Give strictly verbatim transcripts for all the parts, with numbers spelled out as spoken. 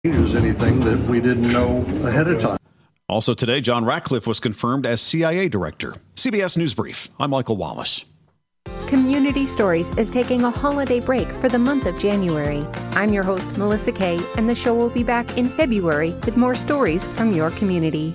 Is anything that we didn't know ahead of time. Also today, John Ratcliffe was confirmed as C I A director. C B S News Brief. I'm Michael Wallace. Community Stories is taking a holiday break for the month of January. I'm your host, Melissa Kay, and the show will be back in February with more stories from your community.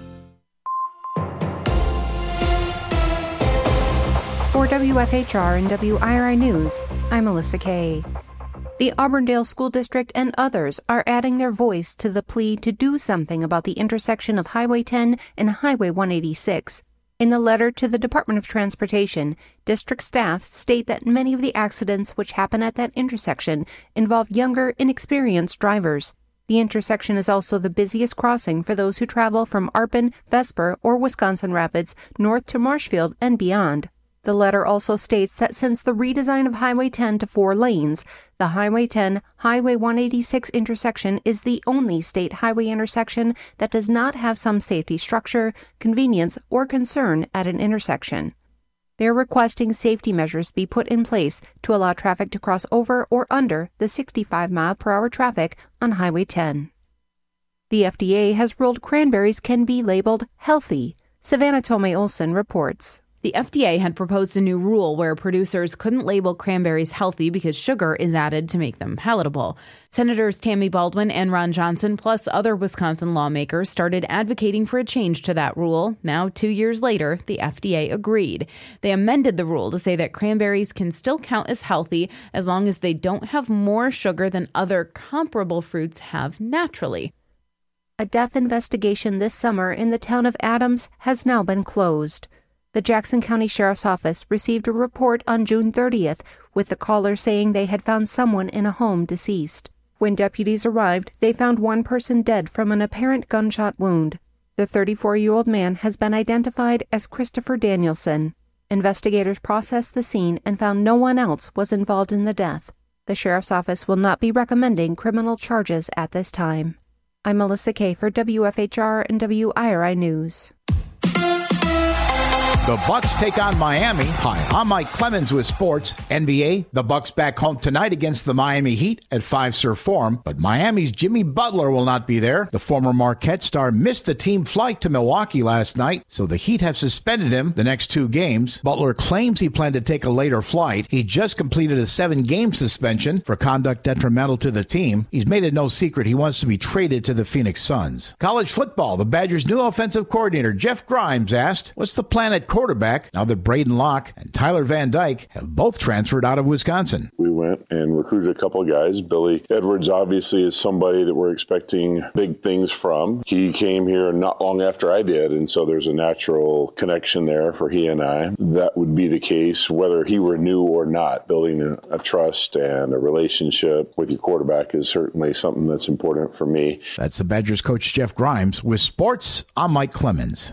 For W F H R and W I R I News, I'm Melissa Kay. The Auburndale School District and others are adding their voice to the plea to do something about the intersection of Highway ten and Highway one eighty-six. In the letter to the Department of Transportation, district staff state that many of the accidents which happen at that intersection involve younger, inexperienced drivers. The intersection is also the busiest crossing for those who travel from Arpin, Vesper, or Wisconsin Rapids north to Marshfield and beyond. The letter also states that since the redesign of Highway ten to four lanes, the Highway ten Highway one eighty-six intersection is the only state highway intersection that does not have some safety structure, convenience, or concern at an intersection. They're requesting safety measures be put in place to allow traffic to cross over or under the sixty-five mile per hour traffic on Highway ten. The F D A has ruled cranberries can be labeled healthy. Savannah Tomei-Olson reports. The F D A had proposed a new rule where producers couldn't label cranberries healthy because sugar is added to make them palatable. Senators Tammy Baldwin and Ron Johnson, plus other Wisconsin lawmakers, started advocating for a change to that rule. Now, two years later, the F D A agreed. They amended the rule to say that cranberries can still count as healthy as long as they don't have more sugar than other comparable fruits have naturally. A death investigation this summer in the town of Adams has now been closed. The Jackson County Sheriff's Office received a report on June thirtieth with the caller saying they had found someone in a home deceased. When deputies arrived, they found one person dead from an apparent gunshot wound. The thirty-four-year-old man has been identified as Christopher Danielson. Investigators processed the scene and found no one else was involved in the death. The Sheriff's Office will not be recommending criminal charges at this time. I'm Melissa Kay for W F H R and W I R I News. The Bucks take on Miami. Hi, I'm Mike Clemens with sports. N B A, the Bucks back home tonight against the Miami Heat at Fiserv Forum, but Miami's Jimmy Butler will not be there. The former Marquette star missed the team flight to Milwaukee last night, so the Heat have suspended him the next two games. Butler claims he planned to take a later flight. He just completed a seven-game suspension for conduct detrimental to the team. He's made it no secret he wants to be traded to the Phoenix Suns. College football, the Badgers' new offensive coordinator, Jeff Grimes, asked, what's the plan at quarterback now that Braden Locke and Tyler Van Dyke have both transferred out of Wisconsin? We went and recruited a couple of guys. Billy Edwards obviously is somebody that we're expecting big things from. He came here not long after I did, and so there's a natural connection there for he and I. That would be the case whether he were new or not. Building a, a trust and a relationship with your quarterback is certainly something that's important for me. That's the Badgers coach Jeff Grimes. With sports, I'm Mike Clemens.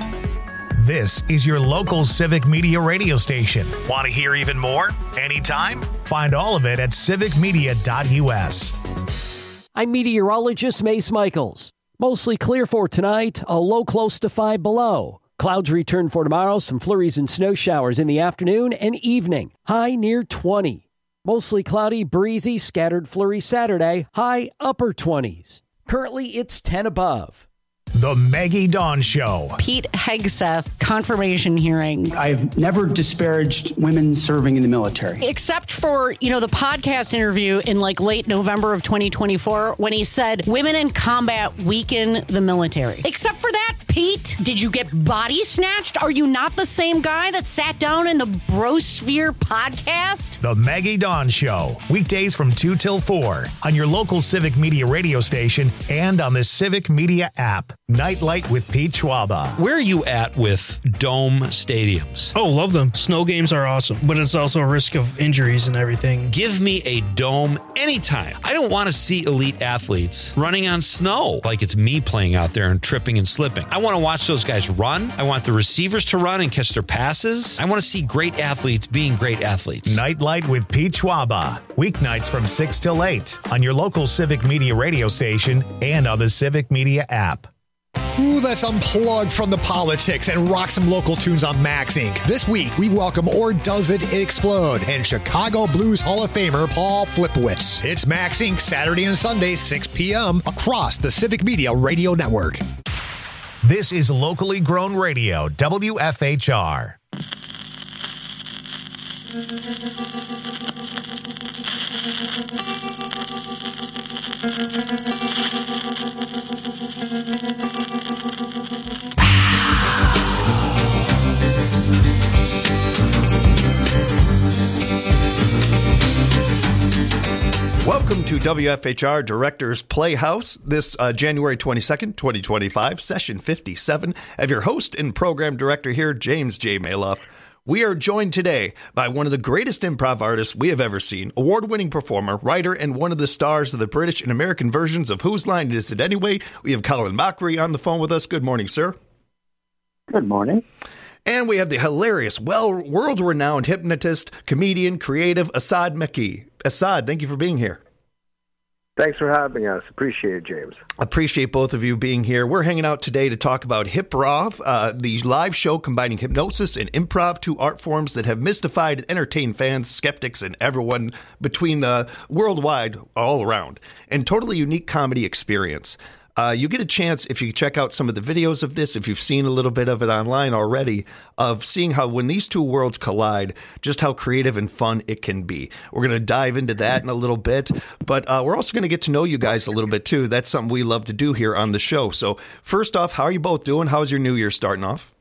This is your local Civic Media radio station. Want to hear even more? Anytime? Find all of it at civic media dot u s. I'm meteorologist Mace Michaels. Mostly clear for tonight, a low close to five below. Clouds return for tomorrow, some flurries and snow showers in the afternoon and evening. High near twenty. Mostly cloudy, breezy, scattered flurries Saturday, high upper twenties. Currently, it's ten above. The Maggie Dawn Show. Pete Hegseth confirmation hearing. I've never disparaged women serving in the military. Except for, you know, the podcast interview in like late November of twenty twenty-four when he said women in combat weaken the military. Except for that, Pete, did you get body snatched? Are you not the same guy that sat down in the Brosphere podcast? The Maggie Dawn Show. Weekdays from two till four on your local Civic Media radio station and on the Civic Media app. Nightlight with Pete Schwaba. Where are you at with dome stadiums? Oh, love them. Snow games are awesome, but it's also a risk of injuries and everything. Give me a dome anytime. I don't want to see elite athletes running on snow like it's me playing out there and tripping and slipping. I want to watch those guys run. I want the receivers to run and catch their passes. I want to see great athletes being great athletes. Nightlight with Pete Schwaba. Weeknights from six till eight on your local Civic Media radio station and on the Civic Media app. Ooh, let's unplug from the politics and rock some local tunes on Max Incorporated. This week, we welcome Or Does It Explode and Chicago Blues Hall of Famer Paul Flipowitz. It's Max Incorporated, Saturday and Sunday, six p.m. across the Civic Media Radio Network. This is locally grown radio, W F H R. Welcome to W F H R Directors Playhouse, this uh, January twenty-second, twenty twenty-five, session fifty-seven. I have your host and program director here, James J. Maloff. We are joined today by one of the greatest improv artists we have ever seen, award-winning performer, writer, and one of the stars of the British and American versions of Whose Line Is It Anyway? We have Colin Mochrie on the phone with us. Good morning, sir. Good morning. And we have the hilarious, well, world-renowned hypnotist, comedian, creative, Assad Mekki. Assad, thank you for being here. Thanks for having us. Appreciate it, James. Appreciate both of you being here. We're hanging out today to talk about Hiprov, uh, the live show combining hypnosis and improv, two art forms that have mystified and entertained fans, skeptics, and everyone between the worldwide all around. And totally unique comedy experience. Uh, you get a chance, if you check out some of the videos of this, if you've seen a little bit of it online already, of seeing how when these two worlds collide, just how creative and fun it can be. We're going to dive into that in a little bit, but uh, we're also going to get to know you guys a little bit too. That's something we love to do here on the show. So first off, how are you both doing? How's your new year starting off?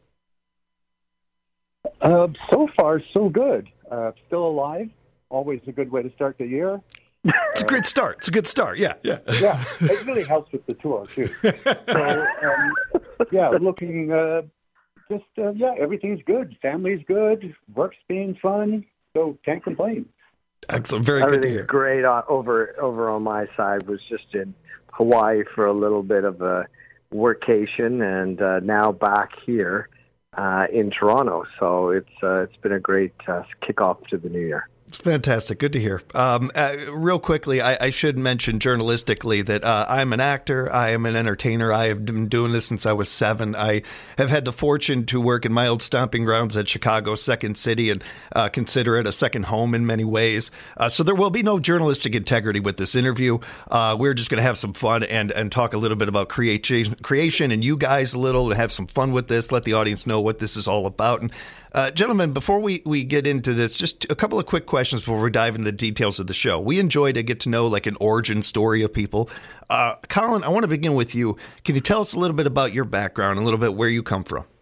Uh, so far, so good. Uh, still alive. Always a good way to start the year. It's a great start. It's a good start. Yeah, yeah. Yeah, it really helps with the tour, too. So, um, yeah, looking, uh, just, uh, yeah, everything's good. Family's good. Work's being fun. So can't complain. Excellent. Very good to hear. Everything's great uh, over, over on my side. Was just in Hawaii for a little bit of a workation, and uh, now back here uh, in Toronto. So it's uh, it's been a great uh, kickoff to the new year. Fantastic. Good to hear. Um, uh, real quickly, I, I should mention journalistically that uh, I'm an actor. I am an entertainer. I have been doing this since I was seven. I have had the fortune to work in my old stomping grounds at Chicago, Second City, and uh, consider it a second home in many ways. Uh, so there will be no journalistic integrity with this interview. Uh, we're just going to have some fun and, and talk a little bit about creation, creation and you guys a little, and have some fun with this, let the audience know what this is all about. And Uh, gentlemen, before we, we get into this, just a couple of quick questions before we dive into the details of the show. We enjoy to get to know like an origin story of people. Uh, Colin, I want to begin with you. Can you tell us a little bit about your background, a little bit where you come from?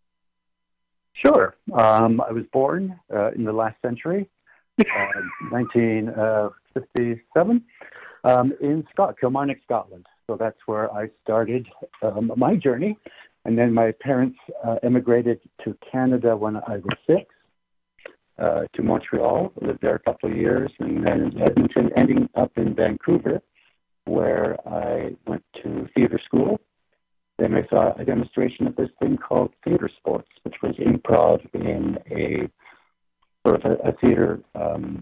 Sure. Um, I was born uh, in the last century, uh, nineteen fifty-seven, um, in Scot- Kilmarnock, Scotland. So that's where I started um, my journey. And then my parents uh, immigrated to Canada when I was six, uh, to Montreal. Lived there a couple of years, and then Edmonton, ending up in Vancouver, where I went to theater school. Then I saw a demonstration of this thing called theater sports, which was improv in a sort of a, a theater um,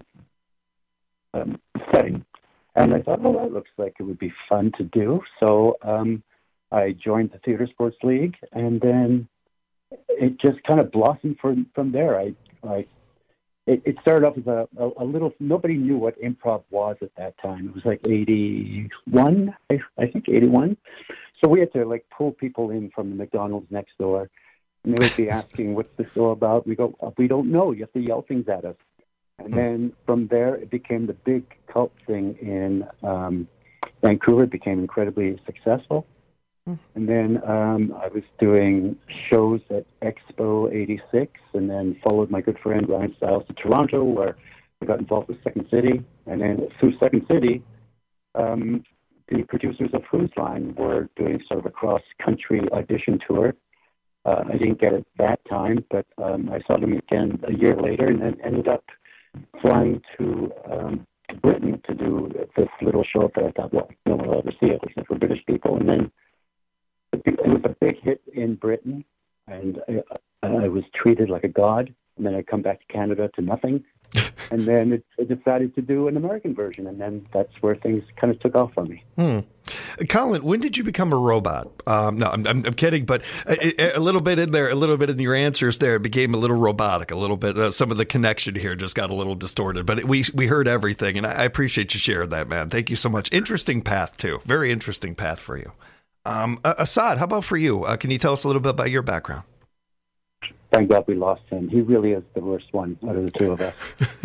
um, setting. And I thought, well, that looks like it would be fun to do. So um, I joined the Theater Sports League, and then it just kind of blossomed from, from there. I, I it, it started off as a, a, a little, nobody knew what improv was at that time. It was like eighty-one, I, I think eighty-one. So we had to like pull people in from the McDonald's next door, and they would be asking, what's the show about? We go, we don't know. You have to yell things at us. And then from there, it became the big cult thing in um, Vancouver. It became incredibly successful. And then um, I was doing shows at Expo eighty-six, and then followed my good friend Ryan Stiles to Toronto, where I got involved with Second City. And then through Second City, um, the producers of Whose Line were doing sort of a cross-country audition tour. Uh, I didn't get it that time, but um, I saw them again a year later, and then ended up flying to um, Britain to do this little show that I thought, well, no one will ever see it except for British people. And then it was a big hit in Britain, and I, I was treated like a god. And then I come back to Canada to nothing. And then it, I decided to do an American version, and then that's where things kind of took off for me. Hmm. Colin, when did you become a robot? Um, no, I'm, I'm, I'm kidding, but a, a little bit in there, a little bit in your answers there, it became a little robotic, a little bit. Uh, some of the connection here just got a little distorted, but it, we we heard everything, and I, I appreciate you sharing that, man. Thank you so much. Interesting path, too. Very interesting path for you. Um, uh, Assad, how about for you? Uh, can you tell us a little bit about your background? Thank God we lost him. He really is the worst one out of the two of us.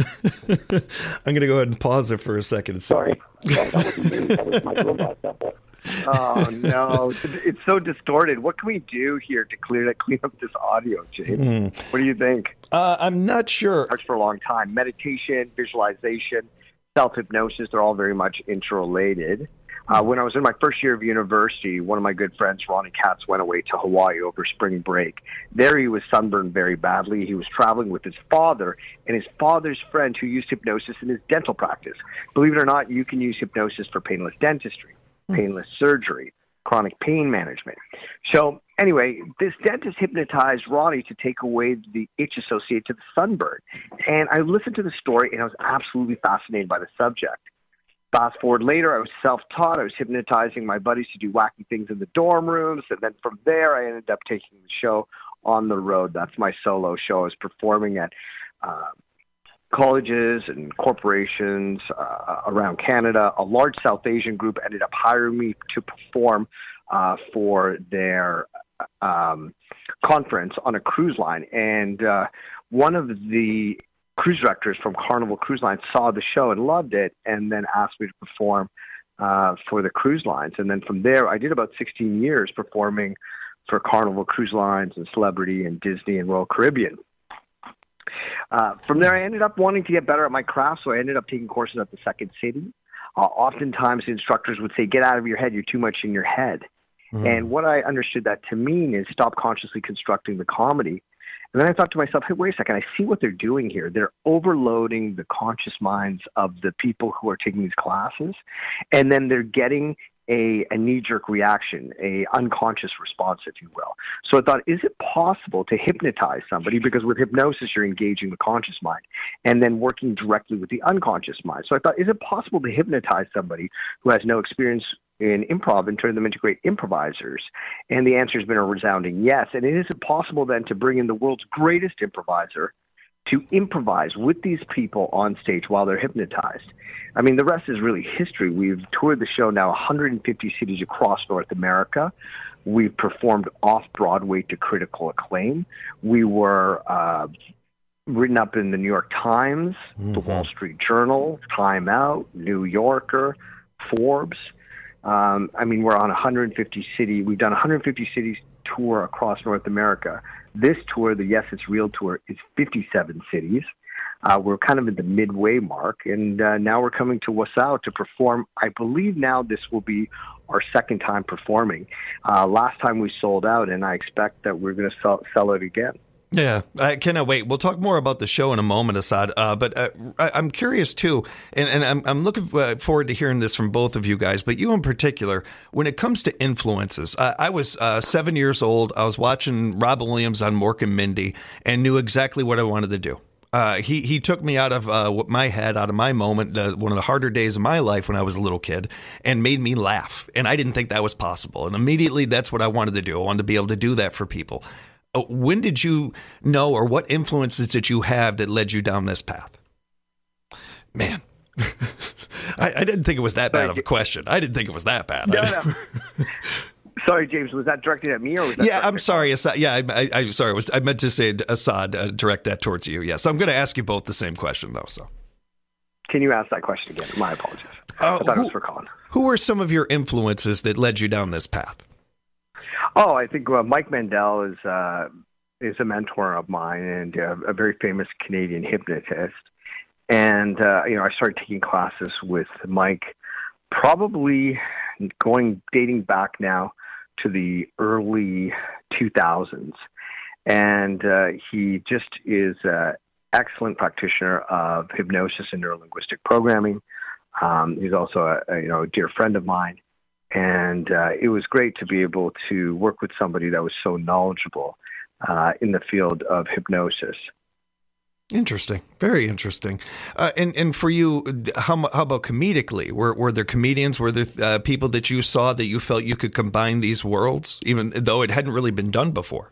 I'm going to go ahead and pause it for a second. Sorry. No, that wasn't me. That was my robot. That was. Oh, no. It's so distorted. What can we do here to clear clean up this audio, James? Mm. What do you think? Uh, I'm not sure. For a long time. Meditation, visualization, self-hypnosis, they're all very much interrelated. Uh, when I was in my first year of university, one of my good friends, Ronnie Katz, went away to Hawaii over spring break. There he was sunburned very badly. He was traveling with his father and his father's friend who used hypnosis in his dental practice. Believe it or not, you can use hypnosis for painless dentistry, painless surgery, chronic pain management. So anyway, this dentist hypnotized Ronnie to take away the itch associated to the sunburn. And I listened to the story, and I was absolutely fascinated by the subject. Fast forward later, I was self-taught. I was hypnotizing my buddies to do wacky things in the dorm rooms. And then from there, I ended up taking the show on the road. That's my solo show. I was performing at uh, colleges and corporations uh, around Canada. A large South Asian group ended up hiring me to perform uh, for their um, conference on a cruise line. And uh, one of the cruise directors from Carnival Cruise Lines saw the show and loved it, and then asked me to perform uh, for the cruise lines. And then from there, I did about sixteen years performing for Carnival Cruise Lines and Celebrity and Disney and Royal Caribbean. Uh, from there, I ended up wanting to get better at my craft, so I ended up taking courses at the Second City. Uh, oftentimes, the instructors would say, "Get out of your head, you're too much in your head." Mm-hmm. And what I understood that to mean is stop consciously constructing the comedy. And then I thought to myself, hey, wait a second, I see what they're doing here. They're overloading the conscious minds of the people who are taking these classes, and then they're getting a, a knee-jerk reaction, a unconscious response, if you will. So I thought, is it possible to hypnotize somebody? Because with hypnosis, you're engaging the conscious mind and then working directly with the unconscious mind. So I thought, is it possible to hypnotize somebody who has no experience in improv and turn them into great improvisers? And the answer has been a resounding yes. And it isn't possible then to bring in the world's greatest improviser to improvise with these people on stage while they're hypnotized. I mean, the rest is really history. We've toured the show now one hundred fifty cities across North America. We've performed off-Broadway to critical acclaim. We were uh, written up in the New York Times, mm-hmm. the Wall Street Journal, Time Out, New Yorker, Forbes. Um, I mean, we're on one hundred fifty city. We've done one hundred fifty cities tour across North America. This tour, the Yes It's Real tour, is fifty-seven cities. Uh, we're kind of at the midway mark, and uh, now we're coming to Wasau to perform. I believe now this will be our second time performing. Uh, last time we sold out, and I expect that we're going to sell, sell it again. Yeah, I cannot wait. We'll talk more about the show in a moment, Assad. Uh, but uh, I, I'm curious, too, and, and I'm, I'm looking forward to hearing this from both of you guys, but you in particular, when it comes to influences. Uh, I was uh, seven years old. I was watching Robin Williams on Mork and Mindy and knew exactly what I wanted to do. Uh, he he took me out of uh, my head, out of my moment, uh, one of the harder days of my life when I was a little kid, and made me laugh. And I didn't think that was possible. And immediately, that's what I wanted to do. I wanted to be able to do that for people. Uh, when did you know, or what influences did you have that led you down this path? Man, I, I didn't think it was that bad of a question. I didn't think it was that bad. No, no. Sorry, James, was that directed at me or was that Yeah, I'm sorry, Assad. Yeah, I, I, I'm sorry. Was, I meant to say Assad, uh, direct that towards you. Yes, I'm going to ask you both the same question, though. So, can you ask that question again? My apologies. Uh, I thought who, it was for Colin. Who were some of your influences that led you down this path? Oh, I think uh, Mike Mandel is uh, is a mentor of mine and uh, a very famous Canadian hypnotist. And uh, you know, I started taking classes with Mike, probably going dating back now to the early two thousands. And uh, he just is an excellent practitioner of hypnosis and neurolinguistic programming. Um, he's also a, a you know a dear friend of mine. And uh, it was great to be able to work with somebody that was so knowledgeable uh, in the field of hypnosis. Interesting, very interesting. Uh, and and for you, how how about comedically? Were were there comedians? Were there uh, people that you saw that you felt you could combine these worlds, even though it hadn't really been done before?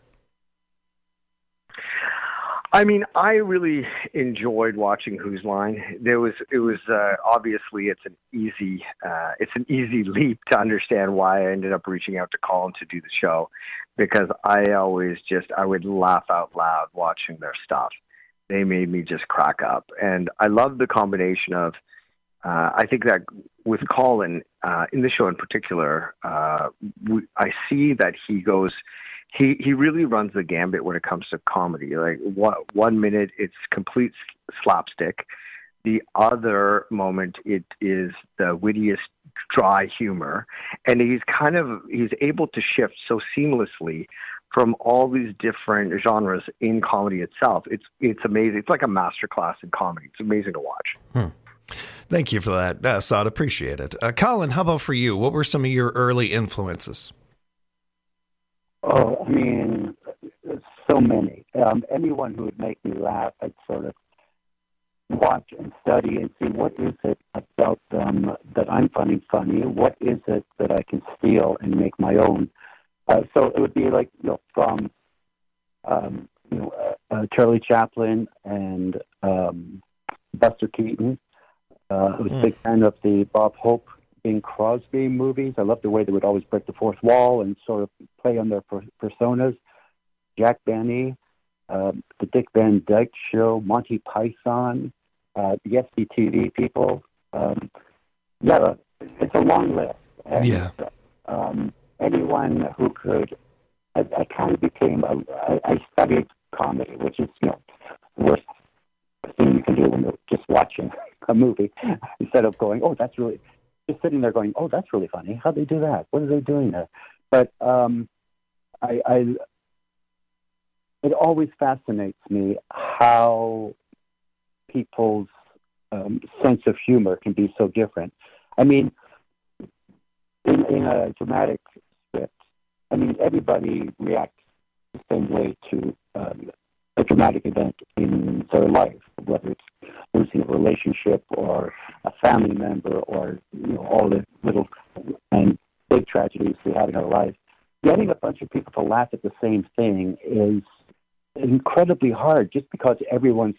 I mean, I really enjoyed watching Whose Line. There was, it was uh, obviously it's an easy, uh, it's an easy leap to understand why I ended up reaching out to Colin to do the show, because I always just I would laugh out loud watching their stuff. They made me just crack up, and I love the combination of. Uh, I think that with Colin uh, in the show in particular, uh, we, I see that he goes. He he really runs the gambit when it comes to comedy. Like one, one minute it's complete slapstick, the other moment it is the wittiest dry humor, and he's kind of he's able to shift so seamlessly from all these different genres in comedy itself. It's it's amazing. It's like a masterclass in comedy. It's amazing to watch. Hmm. Thank you for that, uh, Saad. Appreciate it. Uh, Colin, how about for you? What were some of your early influences? Oh, I mean, so many. Um, anyone who would make me laugh, I'd sort of watch and study and see what is it about them that I'm finding funny. What is it that I can steal and make my own? Uh, so it would be like, you know, from um, you know uh, uh, Charlie Chaplin and um, Buster Keaton. Uh, I was a big fan of the Bob Hope, Bing Crosby movies. I loved the way they would always break the fourth wall and sort of play on their per- personas. Jack Benny, um, the Dick Van Dyke Show, Monty Python, uh, the S C T V people. Um, yeah, it's a long list. And, yeah. Um, anyone who could, I, I kind of became, a, I, I studied comedy, which is, you know, the worst thing you can do when you're just watching a movie instead of going, oh, that's really, just sitting there going, oh, that's really funny. How'd they do that? What are they doing there? But um, I, I, it always fascinates me how people's um, sense of humor can be so different. I mean, in, in a dramatic script, I mean, everybody reacts the same way to um, a dramatic event in their life, whether it's losing a relationship or a family member or, you know, all the little and big tragedies we have in our life. Getting a bunch of people to laugh at the same thing is incredibly hard just because everyone's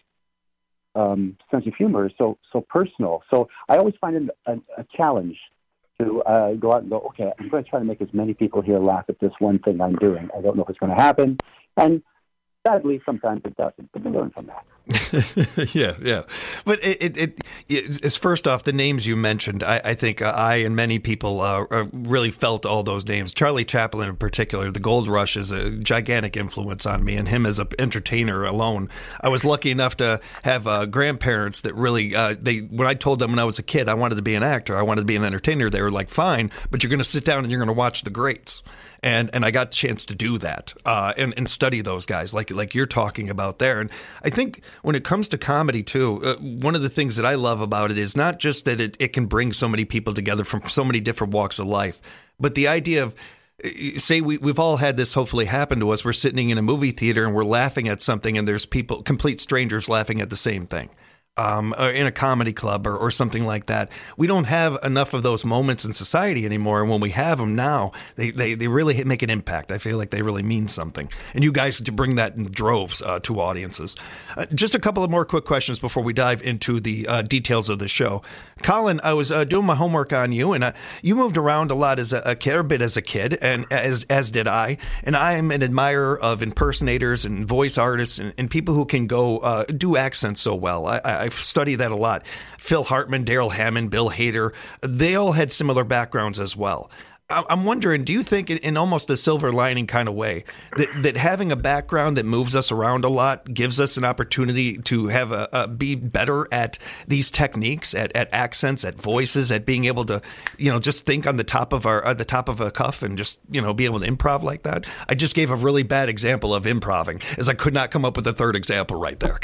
um, sense of humor is so so personal. So I always find it a, a challenge to uh, go out and go, okay, I'm going to try to make as many people here laugh at this one thing I'm doing. I don't know if it's going to happen. And sadly, sometimes it doesn't, but we learn from that. yeah, yeah. But it, it, it, it is first off, the names you mentioned, I, I think uh, I and many people uh, uh, really felt all those names. Charlie Chaplin in particular, the Gold Rush is a gigantic influence on me, and him as an entertainer alone. I was lucky enough to have uh, grandparents that really, uh, they when I told them when I was a kid I wanted to be an actor, I wanted to be an entertainer, they were like, fine, but you're going to sit down and you're going to watch the greats. And and I got a chance to do that uh, and, and study those guys like like you're talking about there. And I think when it comes to comedy, too, uh, one of the things that I love about it is not just that it, it can bring so many people together from so many different walks of life, but the idea of, say we, we've all had this hopefully happen to us. We're sitting in a movie theater and we're laughing at something and there's people, complete strangers laughing at the same thing. Um, or in a comedy club or, or something like that. We don't have enough of those moments in society anymore. And when we have them now, they, they, they really make an impact. I feel like they really mean something. And you guys to bring that in droves uh, to audiences. Uh, just a couple of more quick questions before we dive into the uh, details of the show. Colin, I was uh, doing my homework on you, and uh, you moved around a lot as a, a kid, a bit as a kid, and as as did I. And I am an admirer of impersonators and voice artists and, and people who can go uh, do accents so well. I, I I've studied that a lot. Phil Hartman, Daryl Hammond, Bill Hader, they all had similar backgrounds as well. I'm wondering, do you think in almost a silver lining kind of way that, that having a background that moves us around a lot gives us an opportunity to have a, a be better at these techniques, at, at accents, at voices, at being able to, you know, just think on the top of our, at the top of a cuff and just, you know, be able to improv like that? I just gave a really bad example of improving as I could not come up with a third example right there.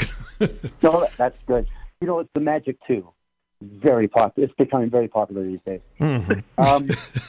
No, that's good. You know, it's the Magic Two. Very popular. It's becoming very popular these days. Mm-hmm. um,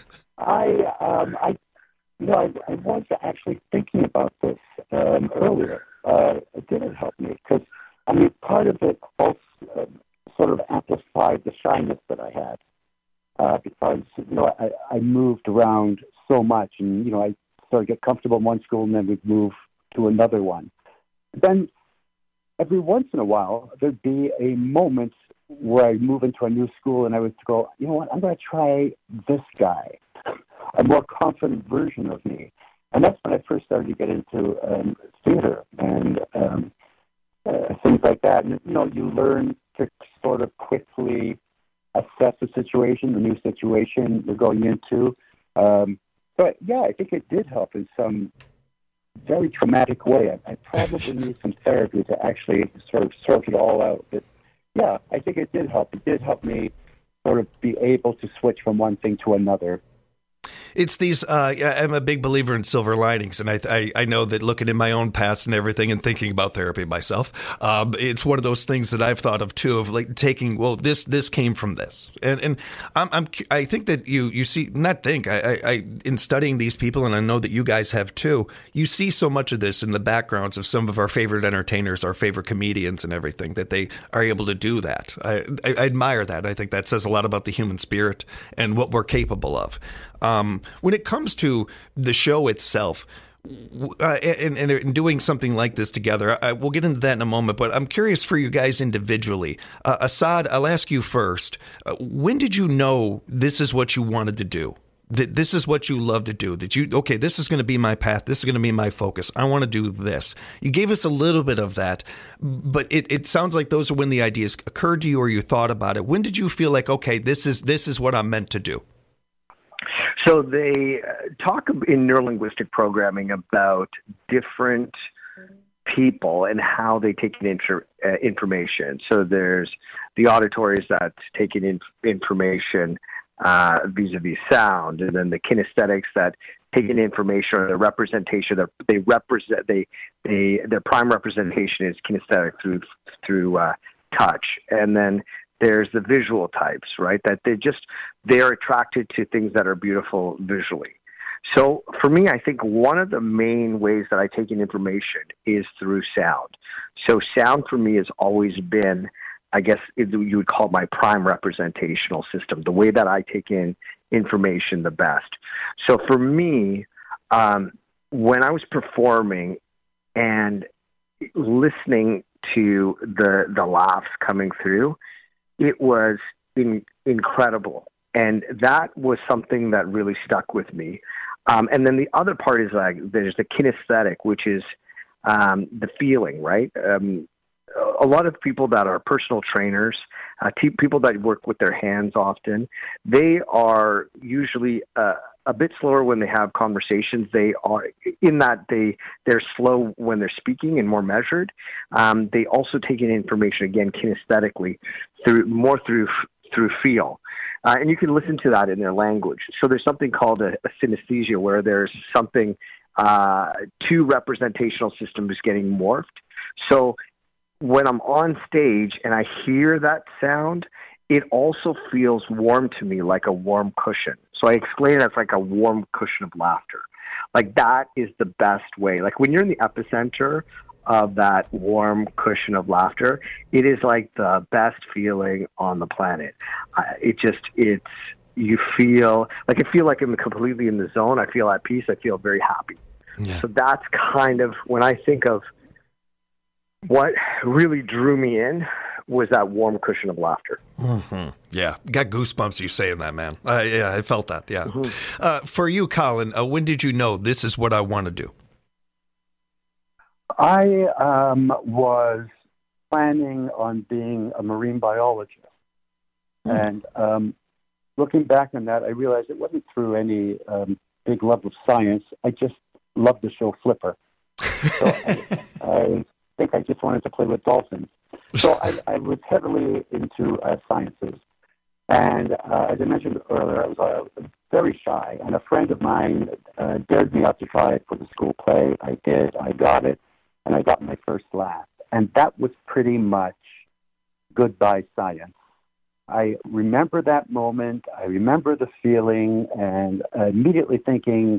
I, um, I, you know, I, I was actually thinking about this um, earlier. Uh, it didn't help me because I mean, part of it also uh, sort of amplified the shyness that I had uh, because, you know, I, I moved around so much, and, you know, I sort of get comfortable in one school and then we'd move to another one. Then every once in a while, there'd be a moment where I move into a new school and I would go, you know what, I'm going to try this guy, a more confident version of me. And that's when I first started to get into um, theater and um, uh, things like that. And, you know, you learn to sort of quickly assess the situation, the new situation you're going into. Um, but, yeah, I think it did help in some very traumatic way. I, I probably need some therapy to actually sort of sort it all out. But, yeah, I think it did help. It did help me sort of be able to switch from one thing to another. It's these, uh, I'm a big believer in silver linings, and I, I I know that looking in my own past and everything and thinking about therapy myself, um, it's one of those things that I've thought of too, of like taking, well, this this came from this. And and I'm, I'm I think that you you see, not think, I, I, I in studying these people, and I know that you guys have too, you see so much of this in the backgrounds of some of our favorite entertainers, our favorite comedians and everything, that they are able to do that. I, I, I admire that. I think that says a lot about the human spirit and what we're capable of. Um, when it comes to the show itself, uh, and, and, and doing something like this together, I, we'll get into that in a moment, but I'm curious for you guys individually. Uh, Assad, I'll ask you first. Uh, when did you know this is what you wanted to do? That this is what you love to do? That you, okay, this is going to be my path. This is going to be my focus. I want to do this. You gave us a little bit of that, but it, it sounds like those are when the ideas occurred to you or you thought about it. When did you feel like, okay, this is this is what I'm meant to do? So they uh, talk in neurolinguistic programming about different people and how they take in inter- uh, information. So there's the auditories that take in inf- information uh, vis-a-vis sound, and then the kinesthetics that take in information or the representation. That they represent. They they their prime representation is kinesthetic through through uh, touch, and then there's the visual types, right? That they just, they're attracted to things that are beautiful visually. So for me, I think one of the main ways that I take in information is through sound. So sound for me has always been, I guess you would call it my prime representational system, the way that I take in information the best. So for me, um, when I was performing and listening to the the laughs coming through, it was in, incredible. And that was something that really stuck with me. Um, and then the other part is like, there's the kinesthetic, which is um, the feeling, right? Um, a lot of people that are personal trainers, uh, te- people that work with their hands often, they are usually uh, a bit slower when they have conversations. They are in that they they're slow when they're speaking and more measured. Um, they also take in information again kinesthetically through more through through feel, uh, and you can listen to that in their language. So there's something called a, a synesthesia, where there's something uh, two representational systems getting morphed. So when I'm on stage and I hear that sound, it also feels warm to me, like a warm cushion. So I explain it as like a warm cushion of laughter. Like that is the best way. Like when you're in the epicenter of that warm cushion of laughter, it is like the best feeling on the planet. Uh, it just, it's, you feel, like I feel like I'm completely in the zone. I feel at peace. I feel very happy. Yeah. So that's kind of, when I think of what really drew me in, was that warm cushion of laughter. Mm-hmm. Yeah, got goosebumps you saying that, man. Uh, yeah, I felt that, yeah. Mm-hmm. Uh, for you, Colin, uh, when did you know this is what I want to do? I um, was planning on being a marine biologist. Mm. And um, looking back on that, I realized it wasn't through any um, big love of science. I just loved the show Flipper. So I, I think I just wanted to play with dolphins. So I, I was heavily into uh, sciences. And uh, as I mentioned earlier, I was uh, very shy. And a friend of mine uh, dared me out to try it for the school play. I did. I got it. And I got my first laugh. And that was pretty much goodbye science. I remember that moment. I remember the feeling and uh, immediately thinking,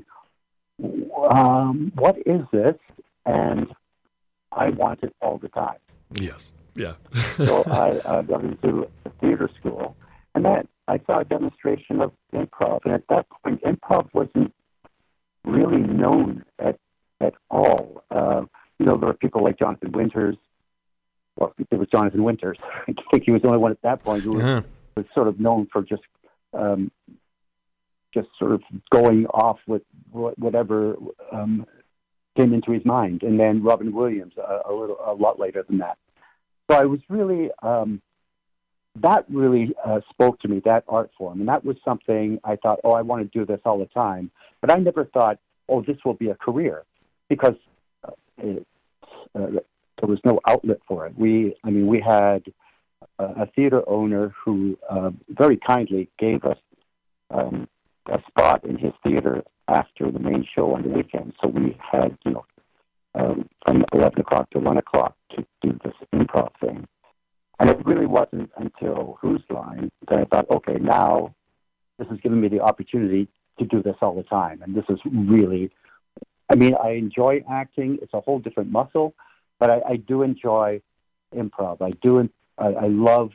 um, what is this? And I want it all the time. Yes. Yeah. So I uh, got into a theater school, and that I saw a demonstration of improv. And at that point, improv wasn't really known at at all. Uh, you know, there were people like Jonathan Winters. Well, there was Jonathan Winters. I think he was the only one at that point who Yeah. was, was sort of known for just um, just sort of going off with wh- whatever um, came into his mind. And then Robin Williams a, a little a lot later than that. So I was really um, that really uh, spoke to me, that art form, and that was something I thought, oh, I want to do this all the time. But I never thought, oh, this will be a career, because uh, it, uh, there was no outlet for it. We, I mean, we had a, a theater owner who uh, very kindly gave us um, a spot in his theater after the main show on the weekend. So we had, you know, um, from eleven o'clock to one o'clock to do this improv thing. And it really wasn't until Whose Line that I thought, okay, now this has given me the opportunity to do this all the time. And this is really, I mean, I enjoy acting. It's a whole different muscle, but I, I do enjoy improv. I do, I, I love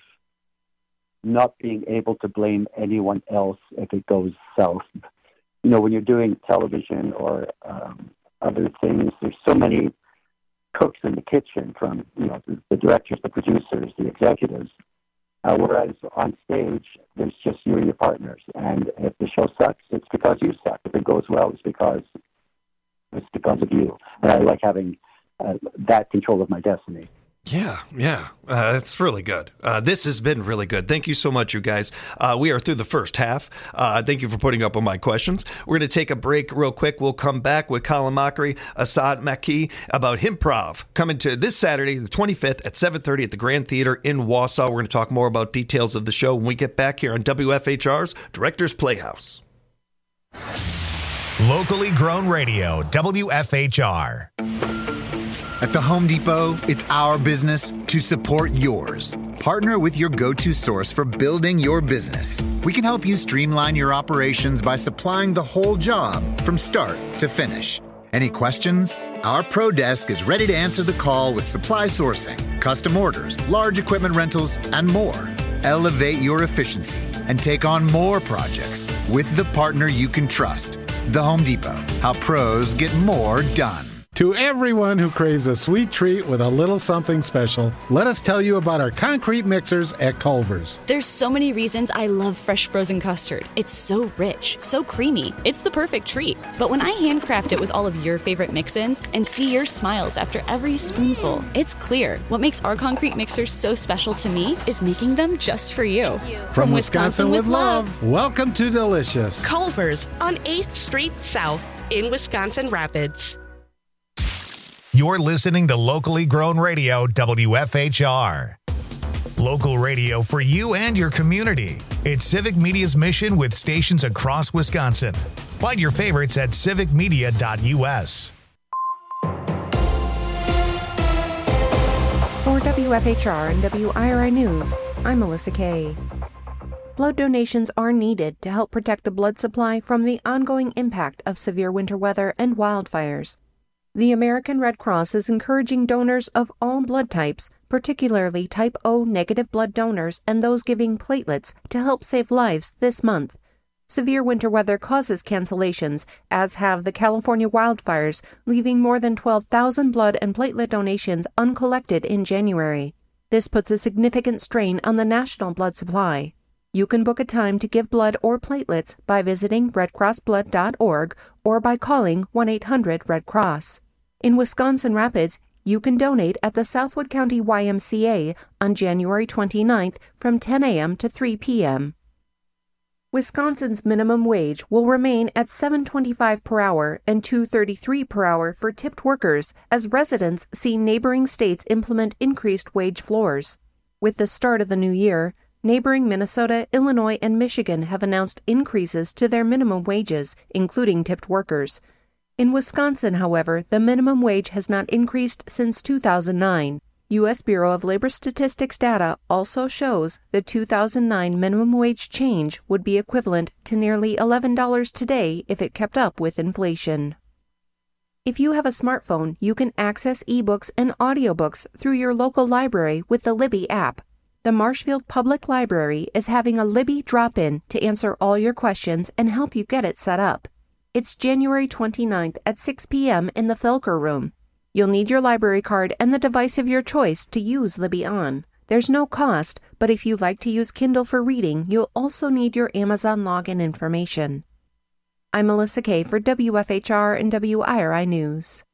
not being able to blame anyone else if it goes south. You know, when you're doing television or um, other things, there's so many cooks in the kitchen, from, you know, the, the directors, the producers, the executives. Uh, whereas on stage, there's just you and your partners. And if the show sucks, it's because you suck. If it goes well, it's because it's because of you. And I like having uh, that control of my destiny. Yeah, yeah, uh, it's really good. Uh, this has been really good. Thank you so much, you guys. Uh, we are through the first half. Uh, thank you for putting up on my questions. We're going to take a break real quick. We'll come back with Colin Mockery, Assad Maki about Himprov, coming to this Saturday, the twenty-fifth at seven thirty at the Grand Theater in Wausau. We're going to talk more about details of the show when we get back here on W F H R's Director's Playhouse. Locally grown radio, W F H R. At the Home Depot, it's our business to support yours. Partner with your go-to source for building your business. We can help you streamline your operations by supplying the whole job from start to finish. Any questions? Our Pro Desk is ready to answer the call with supply sourcing, custom orders, large equipment rentals, and more. Elevate your efficiency and take on more projects with the partner you can trust. The Home Depot, how pros get more done. To everyone who craves a sweet treat with a little something special, let us tell you about our concrete mixers at Culver's. There's so many reasons I love fresh frozen custard. It's so rich, so creamy. It's the perfect treat. But when I handcraft it with all of your favorite mix-ins and see your smiles after every spoonful, it's clear what makes our concrete mixers so special to me is making them just for you. From, From Wisconsin, Wisconsin with love. love, welcome to Delicious. Culver's on eighth Street South in Wisconsin Rapids. You're listening to Locally Grown Radio, W F H R. Local radio for you and your community. It's Civic Media's mission with stations across Wisconsin. Find your favorites at civic media dot U S. For W F H R and W I R I News, I'm Melissa Kay. Blood donations are needed to help protect the blood supply from the ongoing impact of severe winter weather and wildfires. The American Red Cross is encouraging donors of all blood types, particularly type O negative blood donors and those giving platelets, to help save lives this month. Severe winter weather causes cancellations, as have the California wildfires, leaving more than twelve thousand blood and platelet donations uncollected in January. This puts a significant strain on the national blood supply. You can book a time to give blood or platelets by visiting red cross blood dot org or by calling one eight hundred red cross. In Wisconsin Rapids, you can donate at the Southwood County Y M C A on January twenty-ninth from ten a.m. to three p.m. Wisconsin's minimum wage will remain at seven dollars and twenty-five cents per hour and two dollars and thirty-three cents per hour for tipped workers as residents see neighboring states implement increased wage floors. With the start of the new year, neighboring Minnesota, Illinois, and Michigan have announced increases to their minimum wages, including tipped workers. In Wisconsin, however, the minimum wage has not increased since two thousand nine. U S Bureau of Labor Statistics data also shows the two thousand nine minimum wage change would be equivalent to nearly eleven dollars today if it kept up with inflation. If you have a smartphone, you can access ebooks and audiobooks through your local library with the Libby app. The Marshfield Public Library is having a Libby drop-in to answer all your questions and help you get it set up. It's January twenty-ninth at six p.m. in the Felker Room. You'll need your library card and the device of your choice to use Libby on. There's no cost, but if you like to use Kindle for reading, you'll also need your Amazon login information. I'm Melissa Kay for W F H R and W I R I News.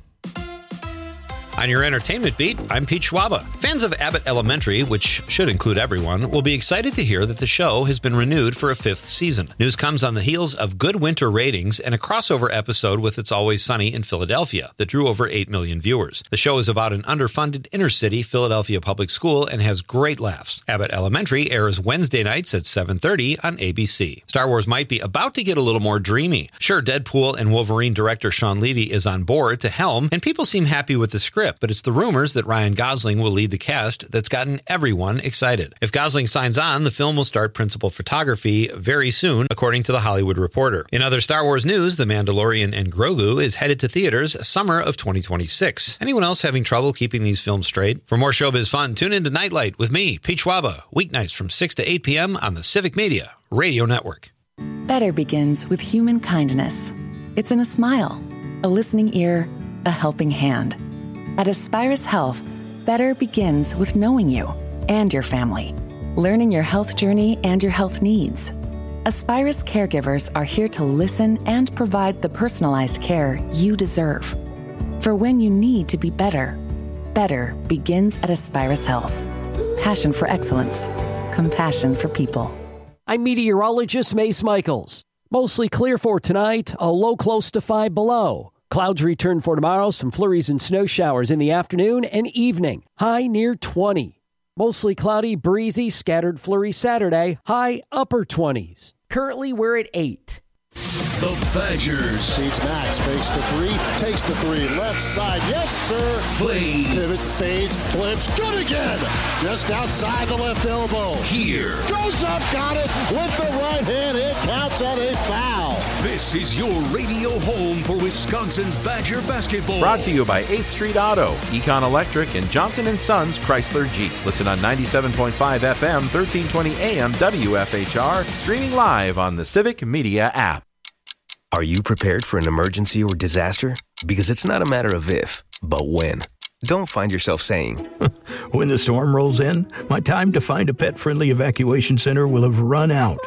On your entertainment beat, I'm Pete Schwaba. Fans of Abbott Elementary, which should include everyone, will be excited to hear that the show has been renewed for a fifth season. News comes on the heels of good winter ratings and a crossover episode with It's Always Sunny in Philadelphia that drew over eight million viewers. The show is about an underfunded inner-city Philadelphia public school and has great laughs. Abbott Elementary airs Wednesday nights at seven thirty on A B C. Star Wars might be about to get a little more dreamy. Sure, Deadpool and Wolverine director Sean Levy is on board to helm, and people seem happy with the script. But it's the rumors that Ryan Gosling will lead the cast that's gotten everyone excited. If Gosling signs on, the film will start principal photography very soon, according to The Hollywood Reporter. In other Star Wars news, The Mandalorian and Grogu is headed to theaters summer of twenty twenty-six. Anyone else having trouble keeping these films straight? For more showbiz fun, tune into Nightlight with me, Pete Schwaba, weeknights from six to eight p.m. on the Civic Media Radio Network. Better begins with human kindness. It's in a smile, a listening ear, a helping hand. At Aspirus Health, better begins with knowing you and your family, learning your health journey and your health needs. Aspirus caregivers are here to listen and provide the personalized care you deserve. For when you need to be better, better begins at Aspirus Health. Passion for excellence, compassion for people. I'm meteorologist Mace Michaels. Mostly clear for tonight, a low close to five below. Clouds return for tomorrow, some flurries and snow showers in the afternoon and evening. High near twenty. Mostly cloudy, breezy, scattered flurries Saturday. High upper twenties. Currently, we're at eight. The Badgers. Feeds Max, fakes the three, takes the three, left side, yes sir. Play. Pivots, fades, flips, good again. Just outside the left elbow. Here. Goes up, got it, with the right hand, it counts on a foul. This is your radio home for Wisconsin Badger basketball. Brought to you by eighth Street Auto, Econ Electric, and Johnson and Sons Chrysler Jeep. Listen on ninety-seven point five F M, thirteen twenty A M W F H R, streaming live on the Civic Media app. Are you prepared for an emergency or disaster? Because it's not a matter of if, but when. Don't find yourself saying, when the storm rolls in, my time to find a pet-friendly evacuation center will have run out.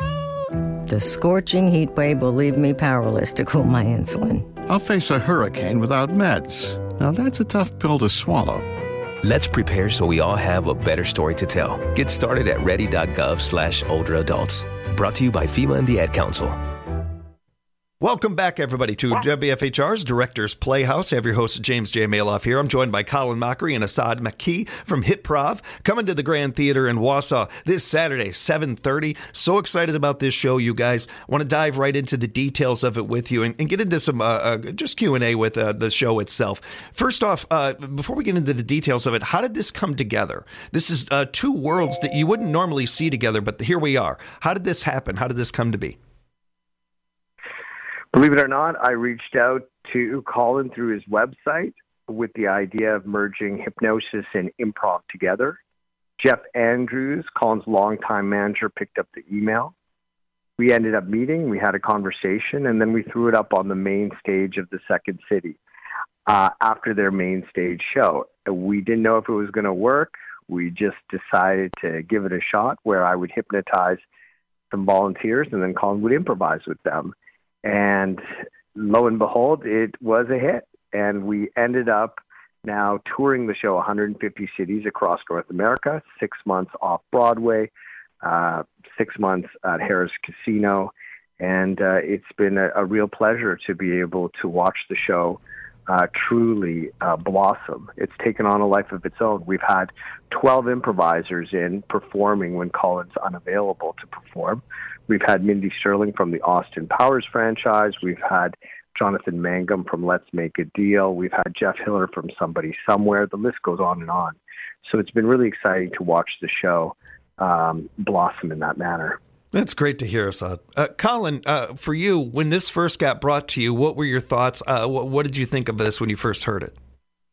The scorching heat wave will leave me powerless to cool my insulin. I'll face a hurricane without meds. Now that's a tough pill to swallow. Let's prepare so we all have a better story to tell. Get started at ready.gov slash older adults. Brought to you by FEMA and the Ad Council. Welcome back, everybody, to W F H R's Director's Playhouse. I have your host, James J. Maloff here. I'm joined by Colin Mockery and Assad McKee from HitProv, coming to the Grand Theater in Wausau this Saturday, seven thirty. So excited about this show, you guys. Want to dive right into the details of it with you and, and get into some uh, uh, just Q and A with uh, the show itself. First off, uh, before we get into the details of it, how did this come together? This is uh, two worlds that you wouldn't normally see together, but here we are. How did this happen? How did this come to be? Believe it or not, I reached out to Colin through his website with the idea of merging hypnosis and improv together. Jeff Andrews, Colin's longtime manager, picked up the email. We ended up meeting, we had a conversation, and then we threw it up on the main stage of the Second City uh, after their main stage show. We didn't know if it was going to work. We just decided to give it a shot where I would hypnotize some volunteers and then Colin would improvise with them. And lo and behold, it was a hit. And we ended up now touring the show one hundred fifty cities across North America, six months off Broadway, uh, six months at Harrah's Casino. And uh, it's been a, a real pleasure to be able to watch the show uh, truly uh, blossom. It's taken on a life of its own. We've had twelve improvisers in performing when Colin's unavailable to perform. We've had Mindy Sterling from the Austin Powers franchise. We've had Jonathan Mangum from Let's Make a Deal. We've had Jeff Hiller from Somebody Somewhere. The list goes on and on. So it's been really exciting to watch the show um, blossom in that manner. That's great to hear, Assad. Uh, Colin, uh, for you, when this first got brought to you, what were your thoughts? Uh, what, what did you think of this when you first heard it?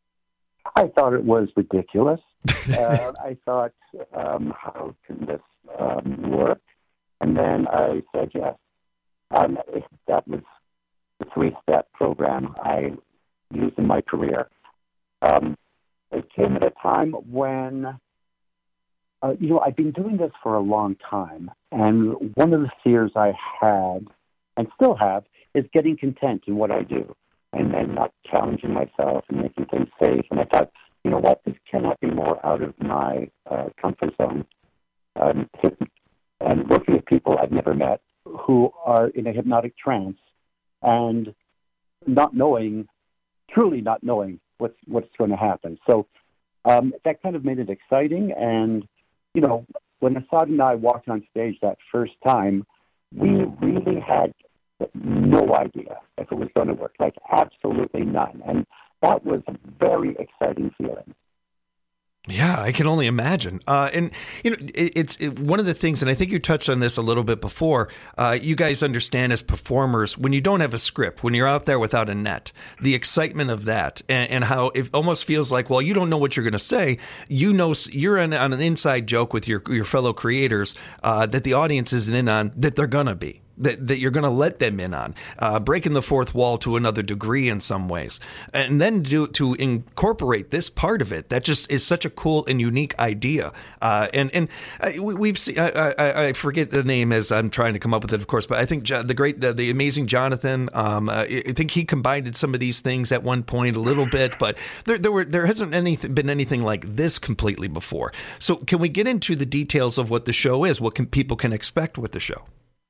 I thought it was ridiculous. uh, I thought, um, how can this um, work? And then I said yes. Um, that was the three-step program I used in my career. Um, it came at a time when Uh, you know, I've been doing this for a long time, and one of the fears I had, and still have, is getting content in what I do, and then not challenging myself and making things safe. And I thought, you know what, this cannot be more out of my uh, comfort zone. Um, and working with people I've never met who are in a hypnotic trance and not knowing, truly not knowing what's what's going to happen. So um, that kind of made it exciting. And you know, when Assad and I walked on stage that first time, we really had no idea if it was going to work, like absolutely none. And that was a very exciting feeling. Yeah, I can only imagine. Uh, and, you know, it, it's it, one of the things, and I think you touched on this a little bit before, uh, you guys understand as performers, when you don't have a script, when you're out there without a net, the excitement of that and, and how it almost feels like, well, you don't know what you're going to say. You know, you're on, on an inside joke with your, your fellow creators uh, that the audience isn't in on, that they're going to be. That, that you're going to let them in on, uh, breaking the fourth wall to another degree in some ways. And then do, to incorporate this part of it, that just is such a cool and unique idea. Uh, and and uh, we, we've seen, I, I, I forget the name as I'm trying to come up with it, of course, but I think the great, uh, the amazing Jonathan, um, uh, I think he combined some of these things at one point a little bit, but there, there, were, there hasn't anything, been anything like this completely before. So can we get into the details of what the show is? What can people can expect with the show?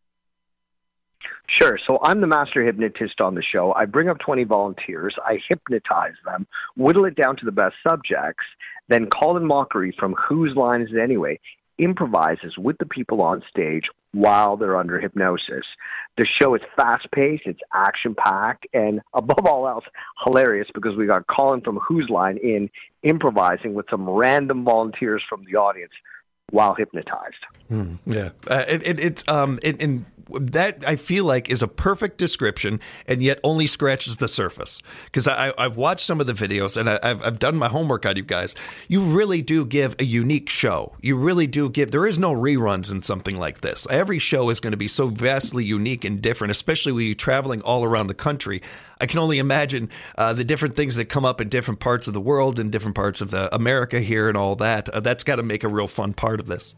Sure. So I'm the master hypnotist on the show. I bring up twenty volunteers. I hypnotize them, whittle it down to the best subjects. Then Colin Mockery from Whose Line Is It Anyway improvises with the people on stage while they're under hypnosis. The show is fast-paced, it's action-packed, and above all else, hilarious because we got Colin from Whose Line in improvising with some random volunteers from the audience while hypnotized. Hmm, yeah, uh, it, it, it's um, it, and that I feel like is a perfect description, and yet only scratches the surface. Because I I've watched some of the videos, and I, I've I've done my homework on you guys. You really do give a unique show. You really do give. There is no reruns in something like this. Every show is going to be so vastly unique and different, especially when you're traveling all around the country. I can only imagine uh, the different things that come up in different parts of the world and different parts of the America here and all that. Uh, that's got to make a real fun part of this.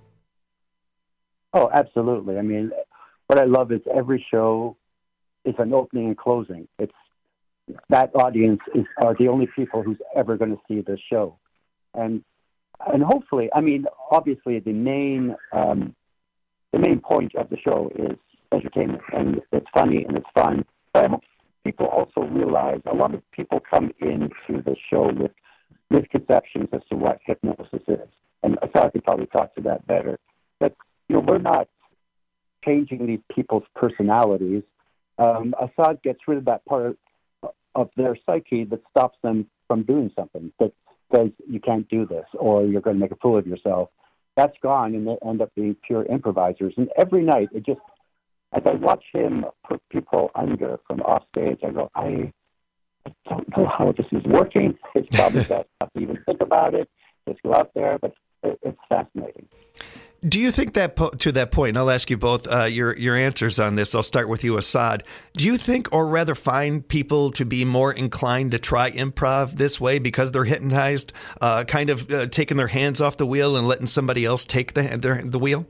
Oh, absolutely. I mean, what I love is every show is an opening and closing. It's that audience is are the only people who's ever going to see this show, and and hopefully, I mean, obviously, the main um, the main point of the show is entertainment, and it's funny and it's fun. But I hope people also realize a lot of people come into the show with misconceptions as to what hypnosis is. And Assad could probably talk to that better. But, you know, we're not changing these people's personalities. Um, Assad gets rid of that part of their psyche that stops them from doing something, that says you can't do this or you're going to make a fool of yourself. That's gone, and they end up being pure improvisers. And every night, it just, as I watch him put people under from off stage, I go, I, I don't know how this is working. It's probably best not to even think about it. Just go out there, but it, it's fascinating. Do you think that po- to that point, and I'll ask you both uh, your your answers on this. I'll start with you, Assad. Do you think, or rather find people to be more inclined to try improv this way because they're hypnotized, uh, kind of uh, taking their hands off the wheel and letting somebody else take the their, the wheel?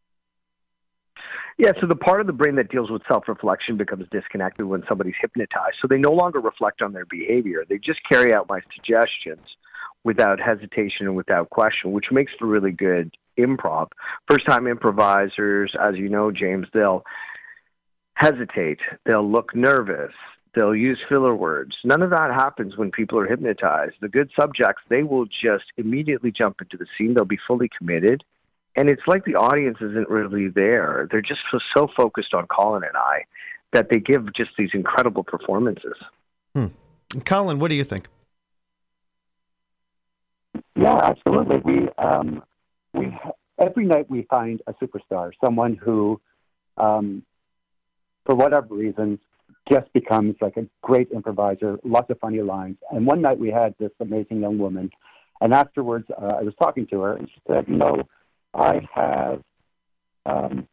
Yeah, so the part of the brain that deals with self-reflection becomes disconnected when somebody's hypnotized. So they no longer reflect on their behavior. They just carry out my suggestions without hesitation and without question, which makes for really good improv. First-time improvisers, as you know, James, they'll hesitate. They'll look nervous. They'll use filler words. None of that happens when people are hypnotized. The good subjects, they will just immediately jump into the scene. They'll be fully committed. And it's like the audience isn't really there. They're just so, so focused on Colin and I that they give just these incredible performances. Hmm. Colin, what do you think? Yeah, absolutely. We um, we every night we find a superstar, someone who um, for whatever reason, just becomes like a great improviser, lots of funny lines. And one night we had this amazing young woman, and afterwards uh, I was talking to her, and she said, you know, I have um,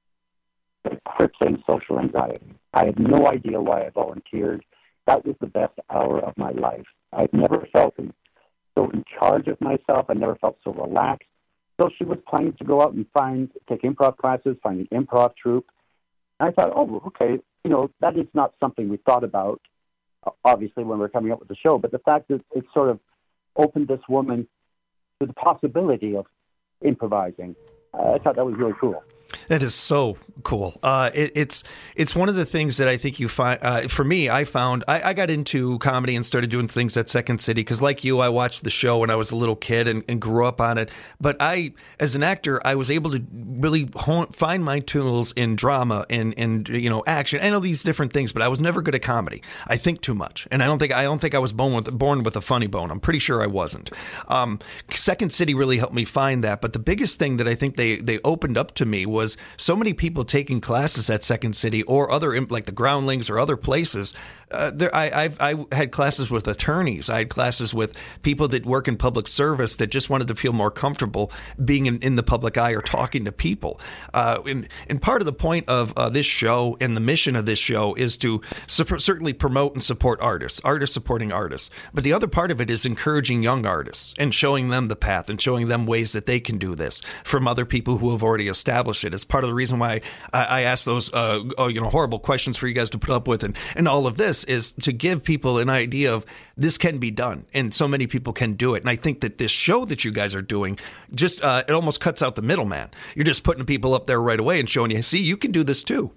crippling social anxiety. I had no idea why I volunteered. That was the best hour of my life. I've never felt so in charge of myself. I never felt so relaxed. So she was planning to go out and find, take improv classes, find an improv troupe. And I thought, oh, okay, you know, that is not something we thought about, obviously, when we were coming up with the show. But the fact that it sort of opened this woman to the possibility of improvising, uh, I thought that was really cool. That is so cool. Uh, it, it's it's one of the things that I think you find. Uh, for me, I found I, I got into comedy and started doing things at Second City because, like you, I watched the show when I was a little kid and, and grew up on it. But I, as an actor, I was able to really hone, find my tools in drama and and you know action and all these different things. But I was never good at comedy. I think too much, and I don't think I don't think I was born with born with a funny bone. I'm pretty sure I wasn't. Um, Second City really helped me find that. But the biggest thing that I think they they opened up to me was so many people taking classes at Second City or other, like the Groundlings or other places. Uh, there, I, I've I had classes with attorneys. I had classes with people that work in public service that just wanted to feel more comfortable being in, in the public eye or talking to people. Uh, and, and part of the point of uh, this show and the mission of this show is to su- certainly promote and support artists, artists supporting artists. But the other part of it is encouraging young artists and showing them the path and showing them ways that they can do this from other people who have already established it. It's part of the reason why I, I ask those uh, oh, you know horrible questions for you guys to put up with, and, and all of this is to give people an idea of this can be done, and so many people can do it. And I think that this show that you guys are doing, just uh, it almost cuts out the middleman. You're just putting people up there right away and showing you, see, you can do this too.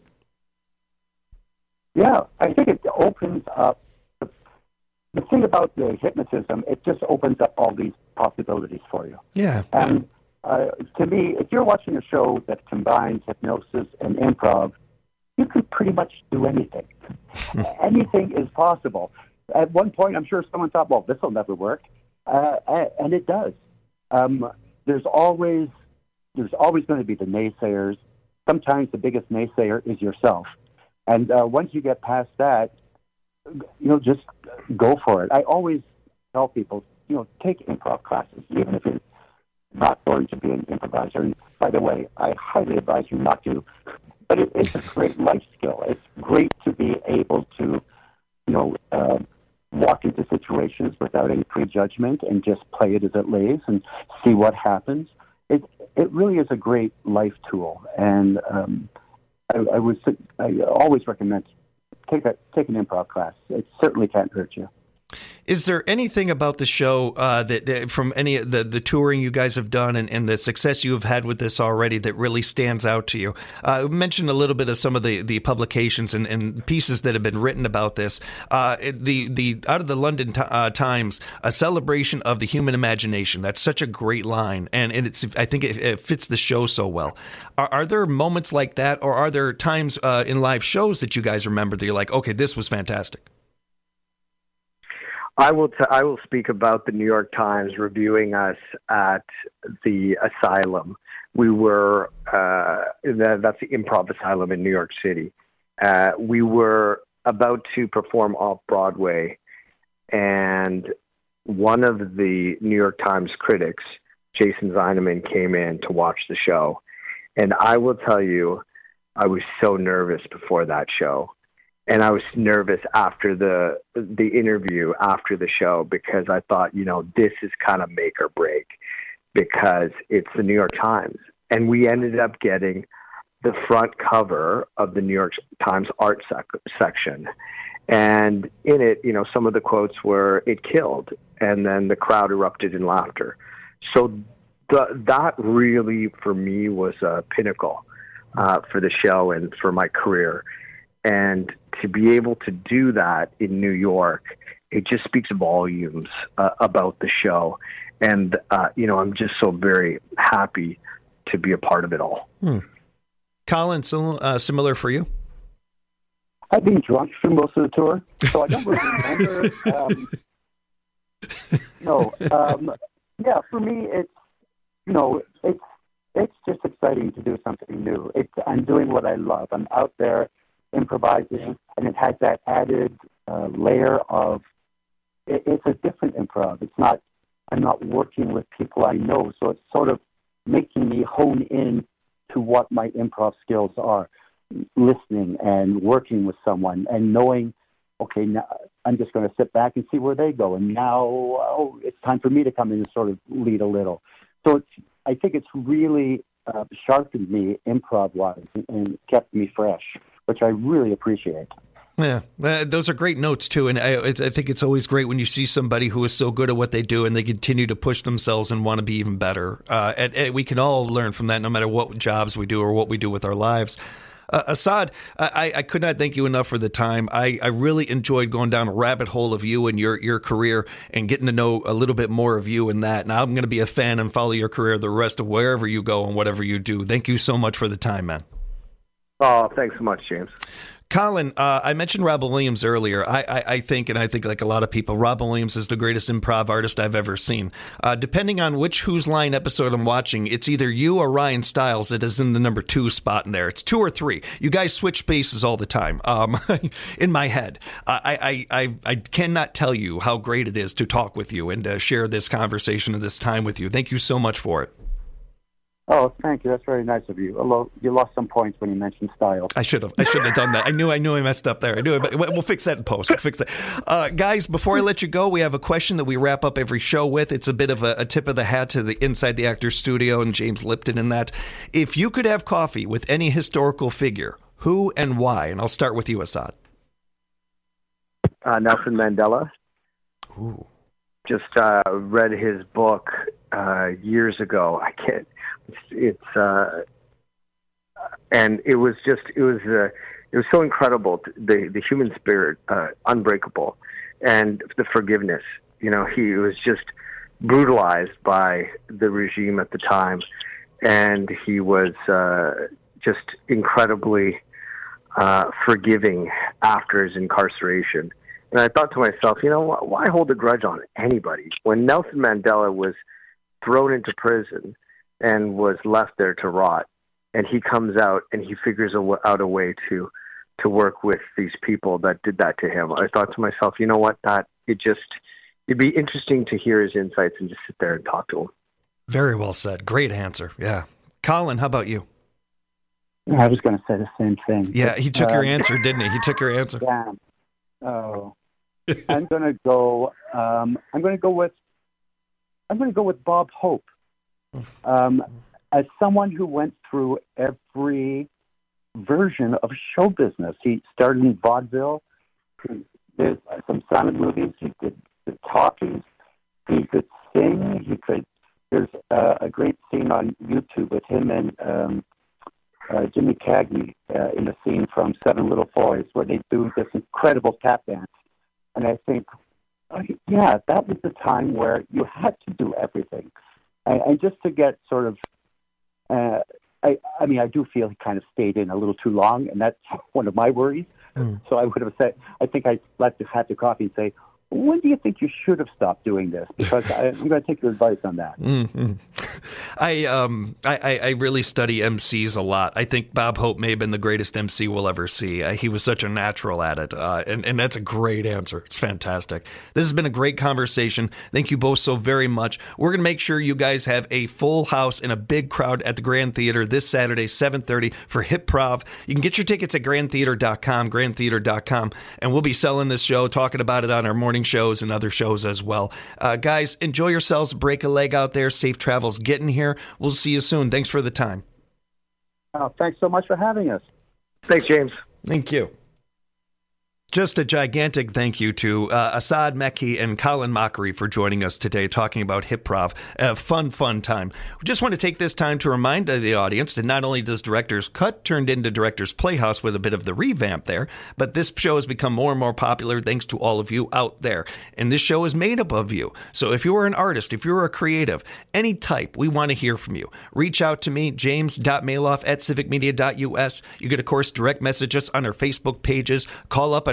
Yeah, I think it opens up. The thing about the hypnotism, it just opens up all these possibilities for you. Yeah. And uh, to me, if you're watching a show that combines hypnosis and improv, you can pretty much do anything. Anything is possible. At one point, I'm sure someone thought, well, this will never work. Uh, and it does. Um, there's always there's always going to be the naysayers. Sometimes the biggest naysayer is yourself. And uh, once you get past that, you know, just go for it. I always tell people, you know, take improv classes, even if you're not going to be an improviser. And by the way, I highly advise you not to. But it, it's a great life skill. It's great to be able to, you know, uh, walk into situations without any prejudgment and just play it as it lays and see what happens. It it really is a great life tool, and um, I, I would I always recommend take a take an improv class. It certainly can't hurt you. Is there anything about the show uh, that, that from any of the, the touring you guys have done and, and the success you have had with this already that really stands out to you? Uh, you mentioned a little bit of some of the, the publications and, and pieces that have been written about this. Uh, the the out of the London t- uh, Times, a celebration of the human imagination. That's such a great line, and, and it's I think it, it fits the show so well. Are, are there moments like that, or are there times uh, in live shows that you guys remember that you're like, okay, this was fantastic? I will. T- I will speak about the New York Times reviewing us at the Asylum. We were uh, that, that's the Improv Asylum in New York City. Uh, we were about to perform off Broadway, and one of the New York Times critics, Jason Zeineman, came in to watch the show, and I will tell you, I was so nervous before that show. And I was nervous after the the interview, after the show, because I thought, you know, this is kind of make or break because it's the New York Times. And we ended up getting the front cover of the New York Times art sec- section. And in it, you know, some of the quotes were, "It killed." And then the crowd erupted in laughter. So the, that really, for me, was a pinnacle uh, for the show and for my career. And to be able to do that in New York, it just speaks volumes uh, about the show. And, uh, you know, I'm just so very happy to be a part of it all. Hmm. Colin, so, uh, similar for you? I've been drunk through most of the tour, so I don't really remember. Um, no, um, yeah, for me, it's, you know, it's it's just exciting to do something new. It's, I'm doing what I love. I'm out there improvising, and it has that added uh, layer of, it, it's a different improv. It's not, I'm not working with people I know, so it's sort of making me hone in to what my improv skills are, listening and working with someone and knowing, okay, now I'm just going to sit back and see where they go. And now oh, it's time for me to come in and sort of lead a little. So it's, I think it's really uh, sharpened me improv-wise and, and kept me fresh, which I really appreciate. Yeah, uh, those are great notes, too. And I, I think it's always great when you see somebody who is so good at what they do and they continue to push themselves and want to be even better. Uh, and, and we can all learn from that no matter what jobs we do or what we do with our lives. Uh, Asad, I, I could not thank you enough for the time. I, I really enjoyed going down a rabbit hole of you and your, your career and getting to know a little bit more of you and that. Now I'm going to be a fan and follow your career the rest of wherever you go and whatever you do. Thank you so much for the time, man. Oh, thanks so much, James. Colin, uh, I mentioned Robin Williams earlier. I, I, I think, and I think like a lot of people, Robin Williams is the greatest improv artist I've ever seen. Uh, depending on which Whose Line episode I'm watching, it's either you or Ryan Stiles that is in the number two spot in there. It's two or three. You guys switch spaces all the time. Um, in my head, I, I, I, I cannot tell you how great it is to talk with you and to share this conversation and this time with you. Thank you so much for it. Oh, thank you. That's very nice of you. Although you lost some points when you mentioned Styles. I should have. I shouldn't have done that. I knew. I knew I messed up there. I knew it, but we'll fix that in post. We'll fix that. Uh, guys, before I let you go, we have a question that we wrap up every show with. It's a bit of a, a tip of the hat to the Inside the Actors Studio and James Lipton in that. If you could have coffee with any historical figure, who and why? And I'll start with you, Asad. Uh, Nelson Mandela. Ooh. Just uh, read his book uh, years ago. I can't. It's, it's uh, and it was just it was uh, it was so incredible. The the human spirit, uh, unbreakable, and the forgiveness. You know, he was just brutalized by the regime at the time, and he was uh, just incredibly uh, forgiving after his incarceration. And I thought to myself, you know, why hold a grudge on anybody? When Nelson Mandela was thrown into prison and was left there to rot, and he comes out and he figures out a way to to work with these people that did that to him. I thought to myself, you know what, that it just it'd be interesting to hear his insights and just sit there and talk to him. Very well said. Great answer. Yeah. Colin, how about you? I was going to say the same thing. Yeah, but, he took uh, your answer, didn't he? He took your answer. Damn. Oh, I'm going to go. Um, I'm going to go with. I'm going to go with Bob Hope. Um, as someone who went through every version of show business, he started in vaudeville. He did some silent movies. He did the talkies. He could sing. He could. There's uh, a great scene on YouTube with him and um, uh, Jimmy Cagney uh, in a scene from Seven Little Boys where they do this incredible tap dance. And I think, uh, yeah, that was the time where you had to do everything. And, and just to get sort of, uh, I, I mean, I do feel he kind of stayed in a little too long, and that's one of my worries. Mm. So I would have said, I think I'd like to have the coffee and say, when do you think you should have stopped doing this? Because I, I'm going to take your advice on that. Mm-hmm. I um I, I really study M Cs a lot. I think Bob Hope may have been the greatest M C we'll ever see. Uh, he was such a natural at it, uh, and and that's a great answer. It's fantastic. This has been a great conversation. Thank you both so very much. We're going to make sure you guys have a full house and a big crowd at the Grand Theater this Saturday, seven thirty for Hip Prov. You can get your tickets at grand theater dot com, grand theater dot com, and we'll be selling this show, talking about it on our morning shows and other shows as well. Uh, guys, enjoy yourselves. Break a leg out there. Safe travels getting here. We'll see you soon. Thanks for the time. Oh, thanks so much for having us. Thanks, James. Thank you. Just a gigantic thank you to uh, Asad Mekhi and Colin Mochrie for joining us today talking about Hip Prov. A fun, fun time. We just want to take this time to remind the audience that not only does Director's Cut turned into Director's Playhouse with a bit of the revamp there, but this show has become more and more popular thanks to all of you out there. And this show is made up of you. So if you're an artist, if you're a creative, any type, we want to hear from you. Reach out to me, james dot maloff at civic media dot u s. You can, of course, direct message us on our Facebook pages. Call up at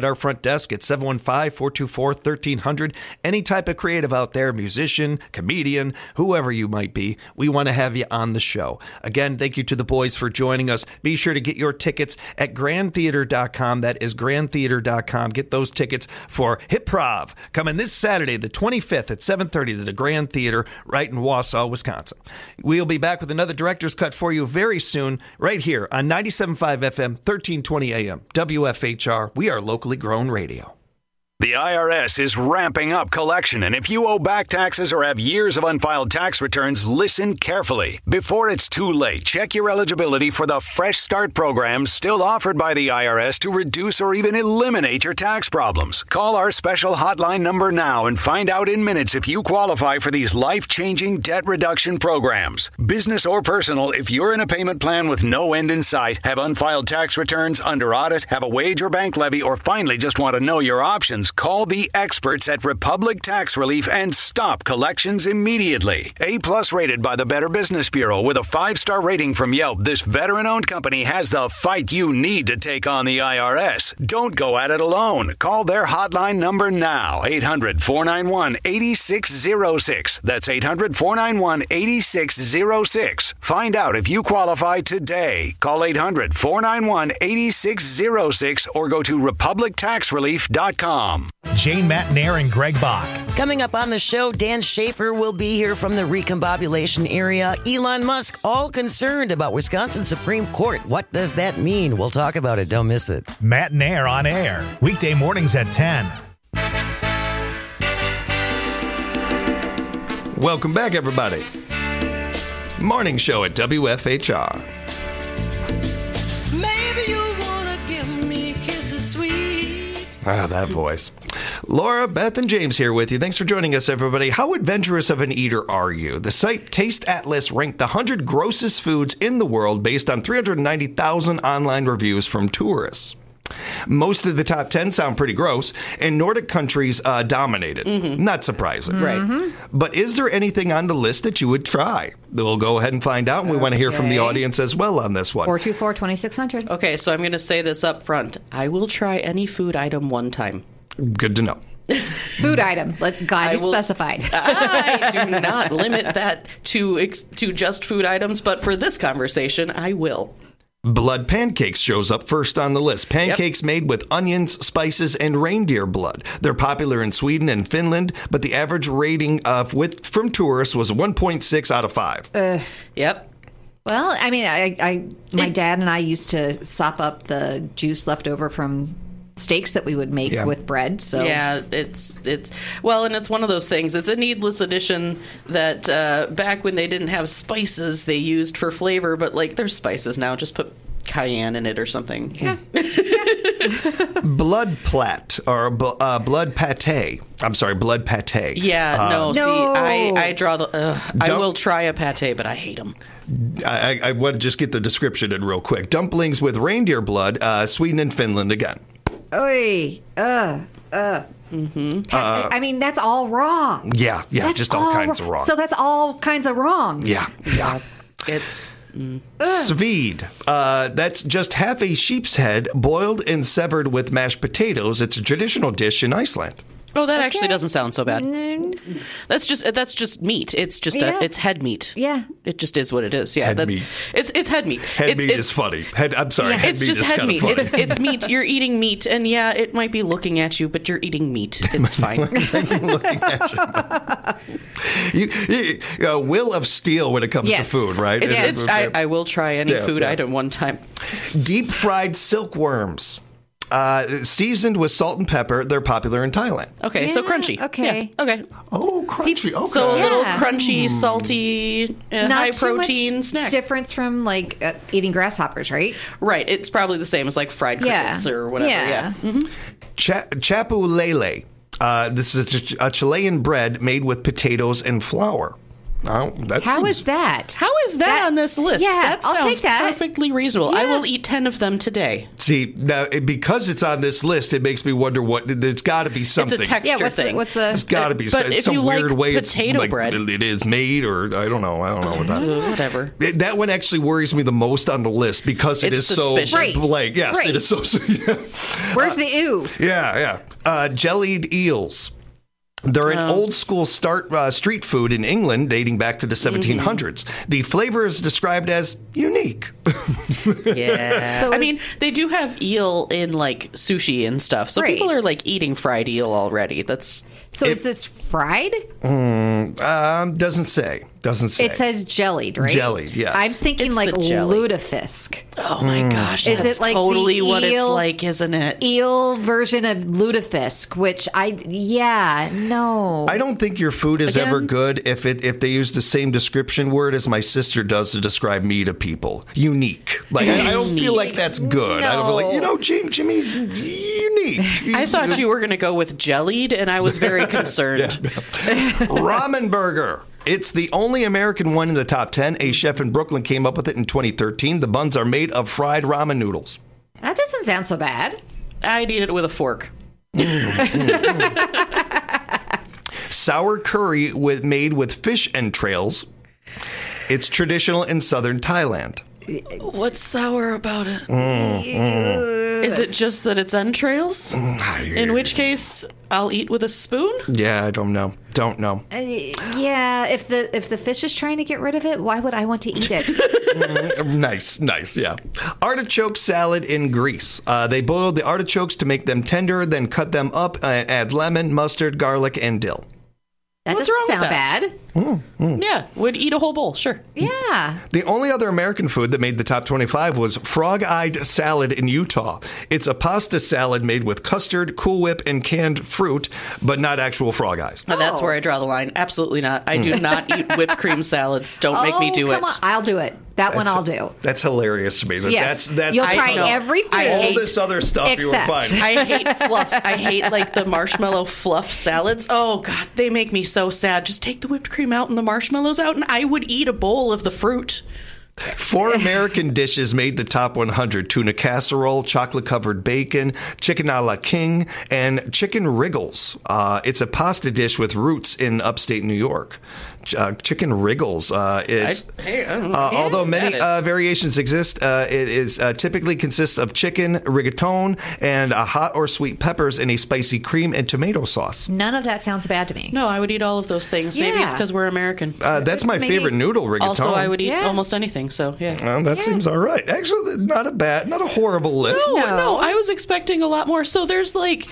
at our front desk at seven one five, four two four, one three zero zero. Any type of creative out there, musician, comedian, whoever you might be, we want to have you on the show. Again, thank you to the boys for joining us. Be sure to get your tickets at grand theater dot com. That is grand theater dot com. Get those tickets for HipProv coming this Saturday, the twenty-fifth at seven thirty to the Grand Theater right in Wausau, Wisconsin. We'll be back with another Director's Cut for you very soon, right here on ninety-seven point five F M, thirteen twenty A M, W F H R. We are locally grown radio. The I R S is ramping up collection, and if you owe back taxes or have years of unfiled tax returns, listen carefully. Before it's too late, check your eligibility for the Fresh Start program still offered by the I R S to reduce or even eliminate your tax problems. Call our special hotline number now and find out in minutes if you qualify for these life-changing debt reduction programs. Business or personal, if you're in a payment plan with no end in sight, have unfiled tax returns, under audit, have a wage or bank levy, or finally just want to know your options, call the experts at Republic Tax Relief and stop collections immediately. A-plus rated by the Better Business Bureau with a five-star rating from Yelp, this veteran-owned company has the fight you need to take on the I R S. Don't go at it alone. Call their hotline number now, eight hundred, four nine one, eight six zero six. That's eight hundred, four nine one, eight six zero six. Find out if you qualify today. Call eight hundred, four nine one, eight six zero six or go to republic tax relief dot com. Jane Matnair and Greg Bach. Coming up on the show, Dan Schaefer will be here from the recombobulation area. Elon Musk, all concerned about Wisconsin Supreme Court. What does that mean? We'll talk about it. Don't miss it. Matnair on air. Weekday mornings at ten. Welcome back, everybody. Morning show at W F H R. Maybe you wanna give me kisses sweet. Ah, that voice. Laura, Beth, and James here with you. Thanks for joining us, everybody. How adventurous of an eater are you? The site Taste Atlas ranked the one hundred grossest foods in the world based on three hundred ninety thousand online reviews from tourists. Most of the top ten sound pretty gross, and Nordic countries uh, dominated. Mm-hmm. Not surprising. Right. Mm-hmm. But is there anything on the list that you would try? We'll go ahead and find out, and we want to hear from the audience as well on this one. four two four, two six zero zero. Okay, so I'm going to say this up front. I will try any food item one time. Good to know. Food item. Glad I you will, specified. I do not limit that to ex, to just food items, but for this conversation, I will. Blood pancakes shows up first on the list. Pancakes yep. made with onions, spices, and reindeer blood. They're popular in Sweden and Finland, but the average rating of with from tourists was one point six out of five. Uh, yep. Well, I mean, I, I my dad and I used to sop up the juice left over from steaks that we would make yeah. with bread. So yeah, it's it's well, and it's one of those things. It's a needless addition that uh, back when they didn't have spices, they used for flavor. But like, there's spices now. Just put cayenne in it or something. Yeah. Blood plat or uh, blood pate. I'm sorry, blood pate. Yeah, uh, no. no. See, I, I draw the. Uh, I will try a pate, but I hate them. I, I want to just get the description in real quick. Dumplings with reindeer blood, uh, Sweden and Finland again. Oy, uh, uh. Mm-hmm. Uh, I mean, that's all wrong. Yeah, yeah, that's just all, all kinds wrong. of wrong. So that's all kinds of wrong. Yeah, yeah. It's... Mm. Swede. Uh, that's just half a sheep's head boiled and severed with mashed potatoes. It's a traditional dish in Iceland. Oh, that okay. actually doesn't sound so bad. Mm. That's just that's just meat. It's just yeah. a, it's head meat. Yeah, it just is what it is. Yeah, head that's, meat. It's it's head meat. Head it's, meat it's, is funny. Head, I'm sorry. Yeah, head it's meat just is head kind meat. of funny. It's, it's meat. You're eating meat, and yeah, it might be looking at you, but you're eating meat. It's fine. looking at you. you, you uh, will of steel when it comes yes. to food, right? It's, it's, it's, I, I will try any yeah, food yeah. item one time. Deep fried silkworms. Uh, seasoned with salt and pepper, they're popular in Thailand. Okay, yeah, so crunchy. Okay. Yeah, okay. Oh, crunchy. Okay. So a yeah. little crunchy, salty, uh, high protein much snack. Difference from like uh, eating grasshoppers, right? Right. It's probably the same as like fried crickets yeah. or whatever. Yeah. yeah. Mm-hmm. Cha- chapu lele. Uh, this is a Chilean bread made with potatoes and flour. Oh, that How seems- is that? How is that, That- on this list? Yeah, that I'll sounds take that. perfectly reasonable. I Yeah. will eat ten of them today. See, now it- because it's on this list, it makes me wonder what there's got to be something. It's a texture Yeah, what's the- thing. what's the- There's got to be But some, if some you weird like way potato it's like, bread- it is made, or I don't know. I don't know what that Uh, whatever. It- that one actually worries me the most on the list because it It's is suspicious. so Right. blank. Yes, Right. it is so. Yeah, Where's the ew? yeah. yeah. Uh, jellied eels. They're an Oh. old school start uh, street food in England dating back to the seventeen hundreds. Mm-hmm. The flavor is described as unique. Yeah. So I is- mean, they do have eel in like sushi and stuff. So Right. people are like eating fried eel already. That's So is this fried? Mm, um, doesn't say. Doesn't say. It says jellied, right? Jellied, yes. I'm thinking It's like the jelly. lutefisk. oh my gosh. Is that's it like totally the what it's eel- like, isn't it? Eel version of lutefisk, which I yeah no. I don't think your food is Again? ever good if it if they use the same description word as my sister does to describe me to people. Unique. Like I, I don't feel like that's good. I don't feel like you know Jim, Jimmy's unique. I He's- thought you were going to go with jellied, and I was very concerned. Ramen burger. It's the only American one in the top ten. A chef in Brooklyn came up with it in twenty thirteen. The buns are made of fried ramen noodles. That doesn't sound so bad. I'd eat it with a fork. Sour curry with made with fish entrails. It's traditional in southern Thailand. What's sour about it? Mm, mm. Is it just that it's entrails? In which case, I'll eat with a spoon? Yeah, I don't know. Don't know. Uh, yeah, if the if the fish is trying to get rid of it, why would I want to eat it? Mm, nice, nice, yeah. Artichoke salad in Greece. Uh, they boiled the artichokes to make them tender, then cut them up and add lemon, mustard, garlic, and dill. That What's doesn't wrong with sound that? bad. Mm, mm. Yeah, would eat a whole bowl, sure. Yeah. The only other American food that made the top twenty-five was frog-eyed salad in Utah. It's a pasta salad made with custard, Cool Whip, and canned fruit, but not actual frog eyes. Now, that's where I draw the line. Absolutely not. I do not eat whipped cream salads. Don't make me do oh, it. come on. I'll do it. That one That's- I'll do. That's hilarious to me. That- Yes. That's, that's You'll I try know. every food. I All hate- this other stuff you were except- fine. I hate fluff. I hate like the marshmallow fluff salads. Oh God, they make me so sad. Just take the whipped cream out and the marshmallows out, and I would eat a bowl of the fruit. Four American dishes made the top one hundred. Tuna casserole, chocolate-covered bacon, chicken a la king, and chicken wriggles. Uh, it's a pasta dish with roots in upstate New York. Uh, chicken wriggles. Uh, it's I- hey, I don't know. uh, Yeah, although many that is- uh, variations exist, uh, it is uh, typically consists of chicken, rigatone, and uh, hot or sweet peppers in a spicy cream and tomato sauce. None of that sounds bad to me. No, I would eat all of those things. Maybe Yeah. it's because we're American. Uh, that's my Maybe- favorite noodle, rigatone. Also, I would eat Yeah. almost anything. So yeah. Well, that seems all right. Actually, not a bad, not a horrible list. No, No. no, I was expecting a lot more. So there's like,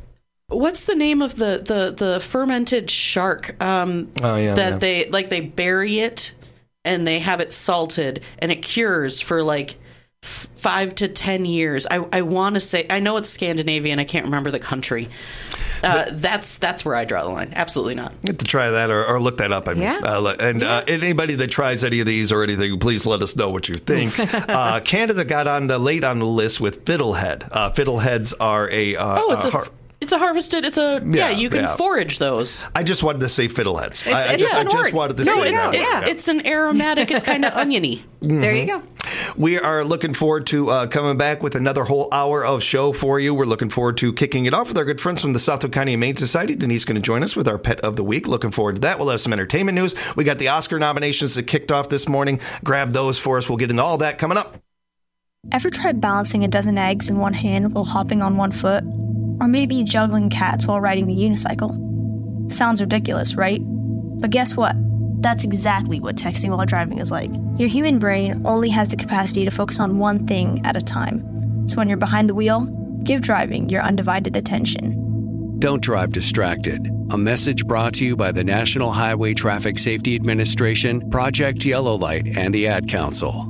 what's the name of the the the fermented shark? Um, Oh, yeah, that yeah. they like they bury it and they have it salted and it cures for like f- five to ten years. I I want to say I know it's Scandinavian. I can't remember the country. Uh, that's that's where I draw the line. Absolutely not. You have to try that or, or look that up. I mean, Yeah. uh, le- and uh, anybody that tries any of these or anything, please let us know what you think. uh, Canada got on the late on the list with fiddlehead. Uh, fiddleheads are a. Uh, Oh, it's uh, a har- it's a harvested. It's a Yeah, yeah. you can yeah. forage those. I just wanted to say fiddleheads. It's- I, I it's just, an I just word. wanted to No, say it's that. it's, Yeah. it's an aromatic. It's kind of oniony. There you go. We are looking forward to uh, coming back with another whole hour of show for you. We're looking forward to kicking it off with our good friends from the Southwood County Humane Society. Denise is going to join us with our Pet of the Week. Looking forward to that. We'll have some entertainment news. We got the Oscar nominations that kicked off this morning. Grab those for us. We'll get into all that coming up. Ever tried balancing a dozen eggs in one hand while hopping on one foot? Or maybe juggling cats while riding the unicycle? Sounds ridiculous, right? But guess what? That's exactly what texting while driving is like. Your human brain only has the capacity to focus on one thing at a time. So when you're behind the wheel, give driving your undivided attention. Don't drive distracted. A message brought to you by the National Highway Traffic Safety Administration, Project Yellow Light, and the Ad Council.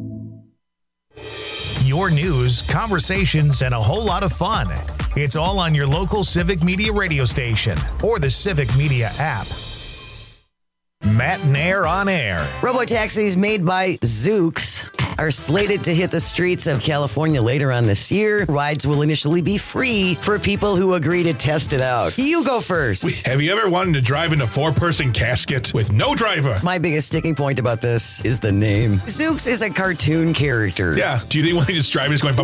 Your news, conversations, and a whole lot of fun. It's all on your local Civic Media radio station or the Civic Media app. Matt and Air on Air. Robo taxis made by Zooks are slated to hit the streets of California later on this year. Rides will initially be free for people who agree to test it out. You go first. Wait, have you ever wanted to drive in a four-person casket with no driver? My biggest sticking point about this is the name. Zooks is a cartoon character. Yeah. Do you think when he's driving, he's going...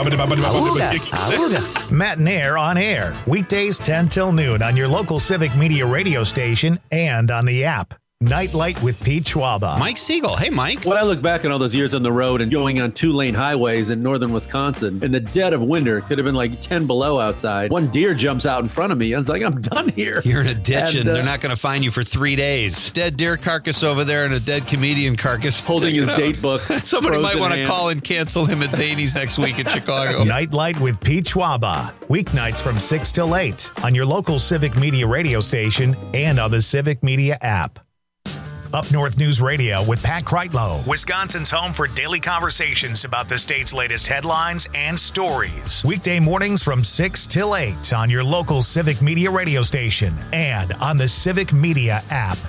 Matt and Air on air. Weekdays ten till noon on your local Civic Media radio station and on the app. Nightlight with Pete Schwaba. Mike Siegel. Hey, Mike. When I look back on all those years on the road and going on two-lane highways in northern Wisconsin, in the dead of winter, it could have been like ten below outside. One deer jumps out in front of me. I was like, I'm done here. You're in a ditch, and, and uh, uh, they're not going to find you for three days. Dead deer carcass over there and a dead comedian carcass. Holding his date book. Somebody might want to hand. call and cancel him at Zany's next week in Chicago. Nightlight with Pete Schwaba. Weeknights from six till eight on your local Civic Media radio station and on the Civic Media app. Up North News Radio with Pat Kreitlow, Wisconsin's home for daily conversations about the state's latest headlines and stories. Weekday mornings from six till eight on your local Civic Media radio station and on the Civic Media app.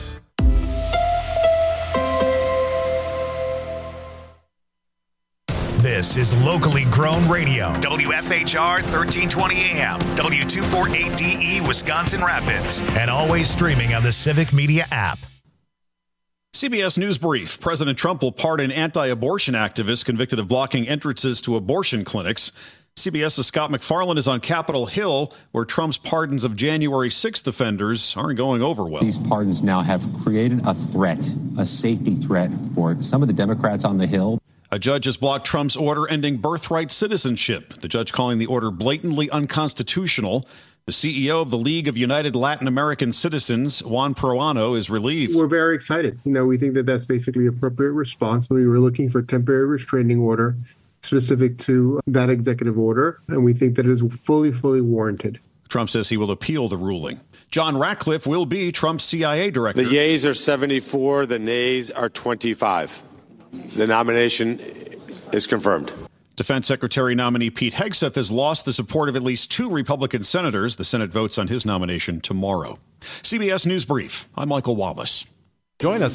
This is locally grown radio. W F H R thirteen twenty A M, W two forty-eight D E, Wisconsin Rapids, and always streaming on the Civic Media app. C B S News Brief. President Trump will pardon anti-abortion activists convicted of blocking entrances to abortion clinics. CBS's Scott McFarland is on Capitol Hill, where Trump's pardons of January sixth offenders aren't going over well. These pardons now have created a threat, a safety threat for some of the Democrats on the Hill. A judge has blocked Trump's order ending birthright citizenship, the judge calling the order blatantly unconstitutional. The C E O of the League of United Latin American Citizens, Juan Peruano, is relieved. We're very excited. You know, we think that that's basically appropriate response. We were looking for a temporary restraining order specific to that executive order, and we think that it is fully, fully warranted. Trump says he will appeal the ruling. John Ratcliffe will be Trump's C I A director. The yeas are seventy-four, the nays are twenty-five. The nomination is confirmed. Defense Secretary nominee Pete Hegseth has lost the support of at least two Republican senators. The Senate votes on his nomination tomorrow. C B S News Brief. I'm Michael Wallace. Join us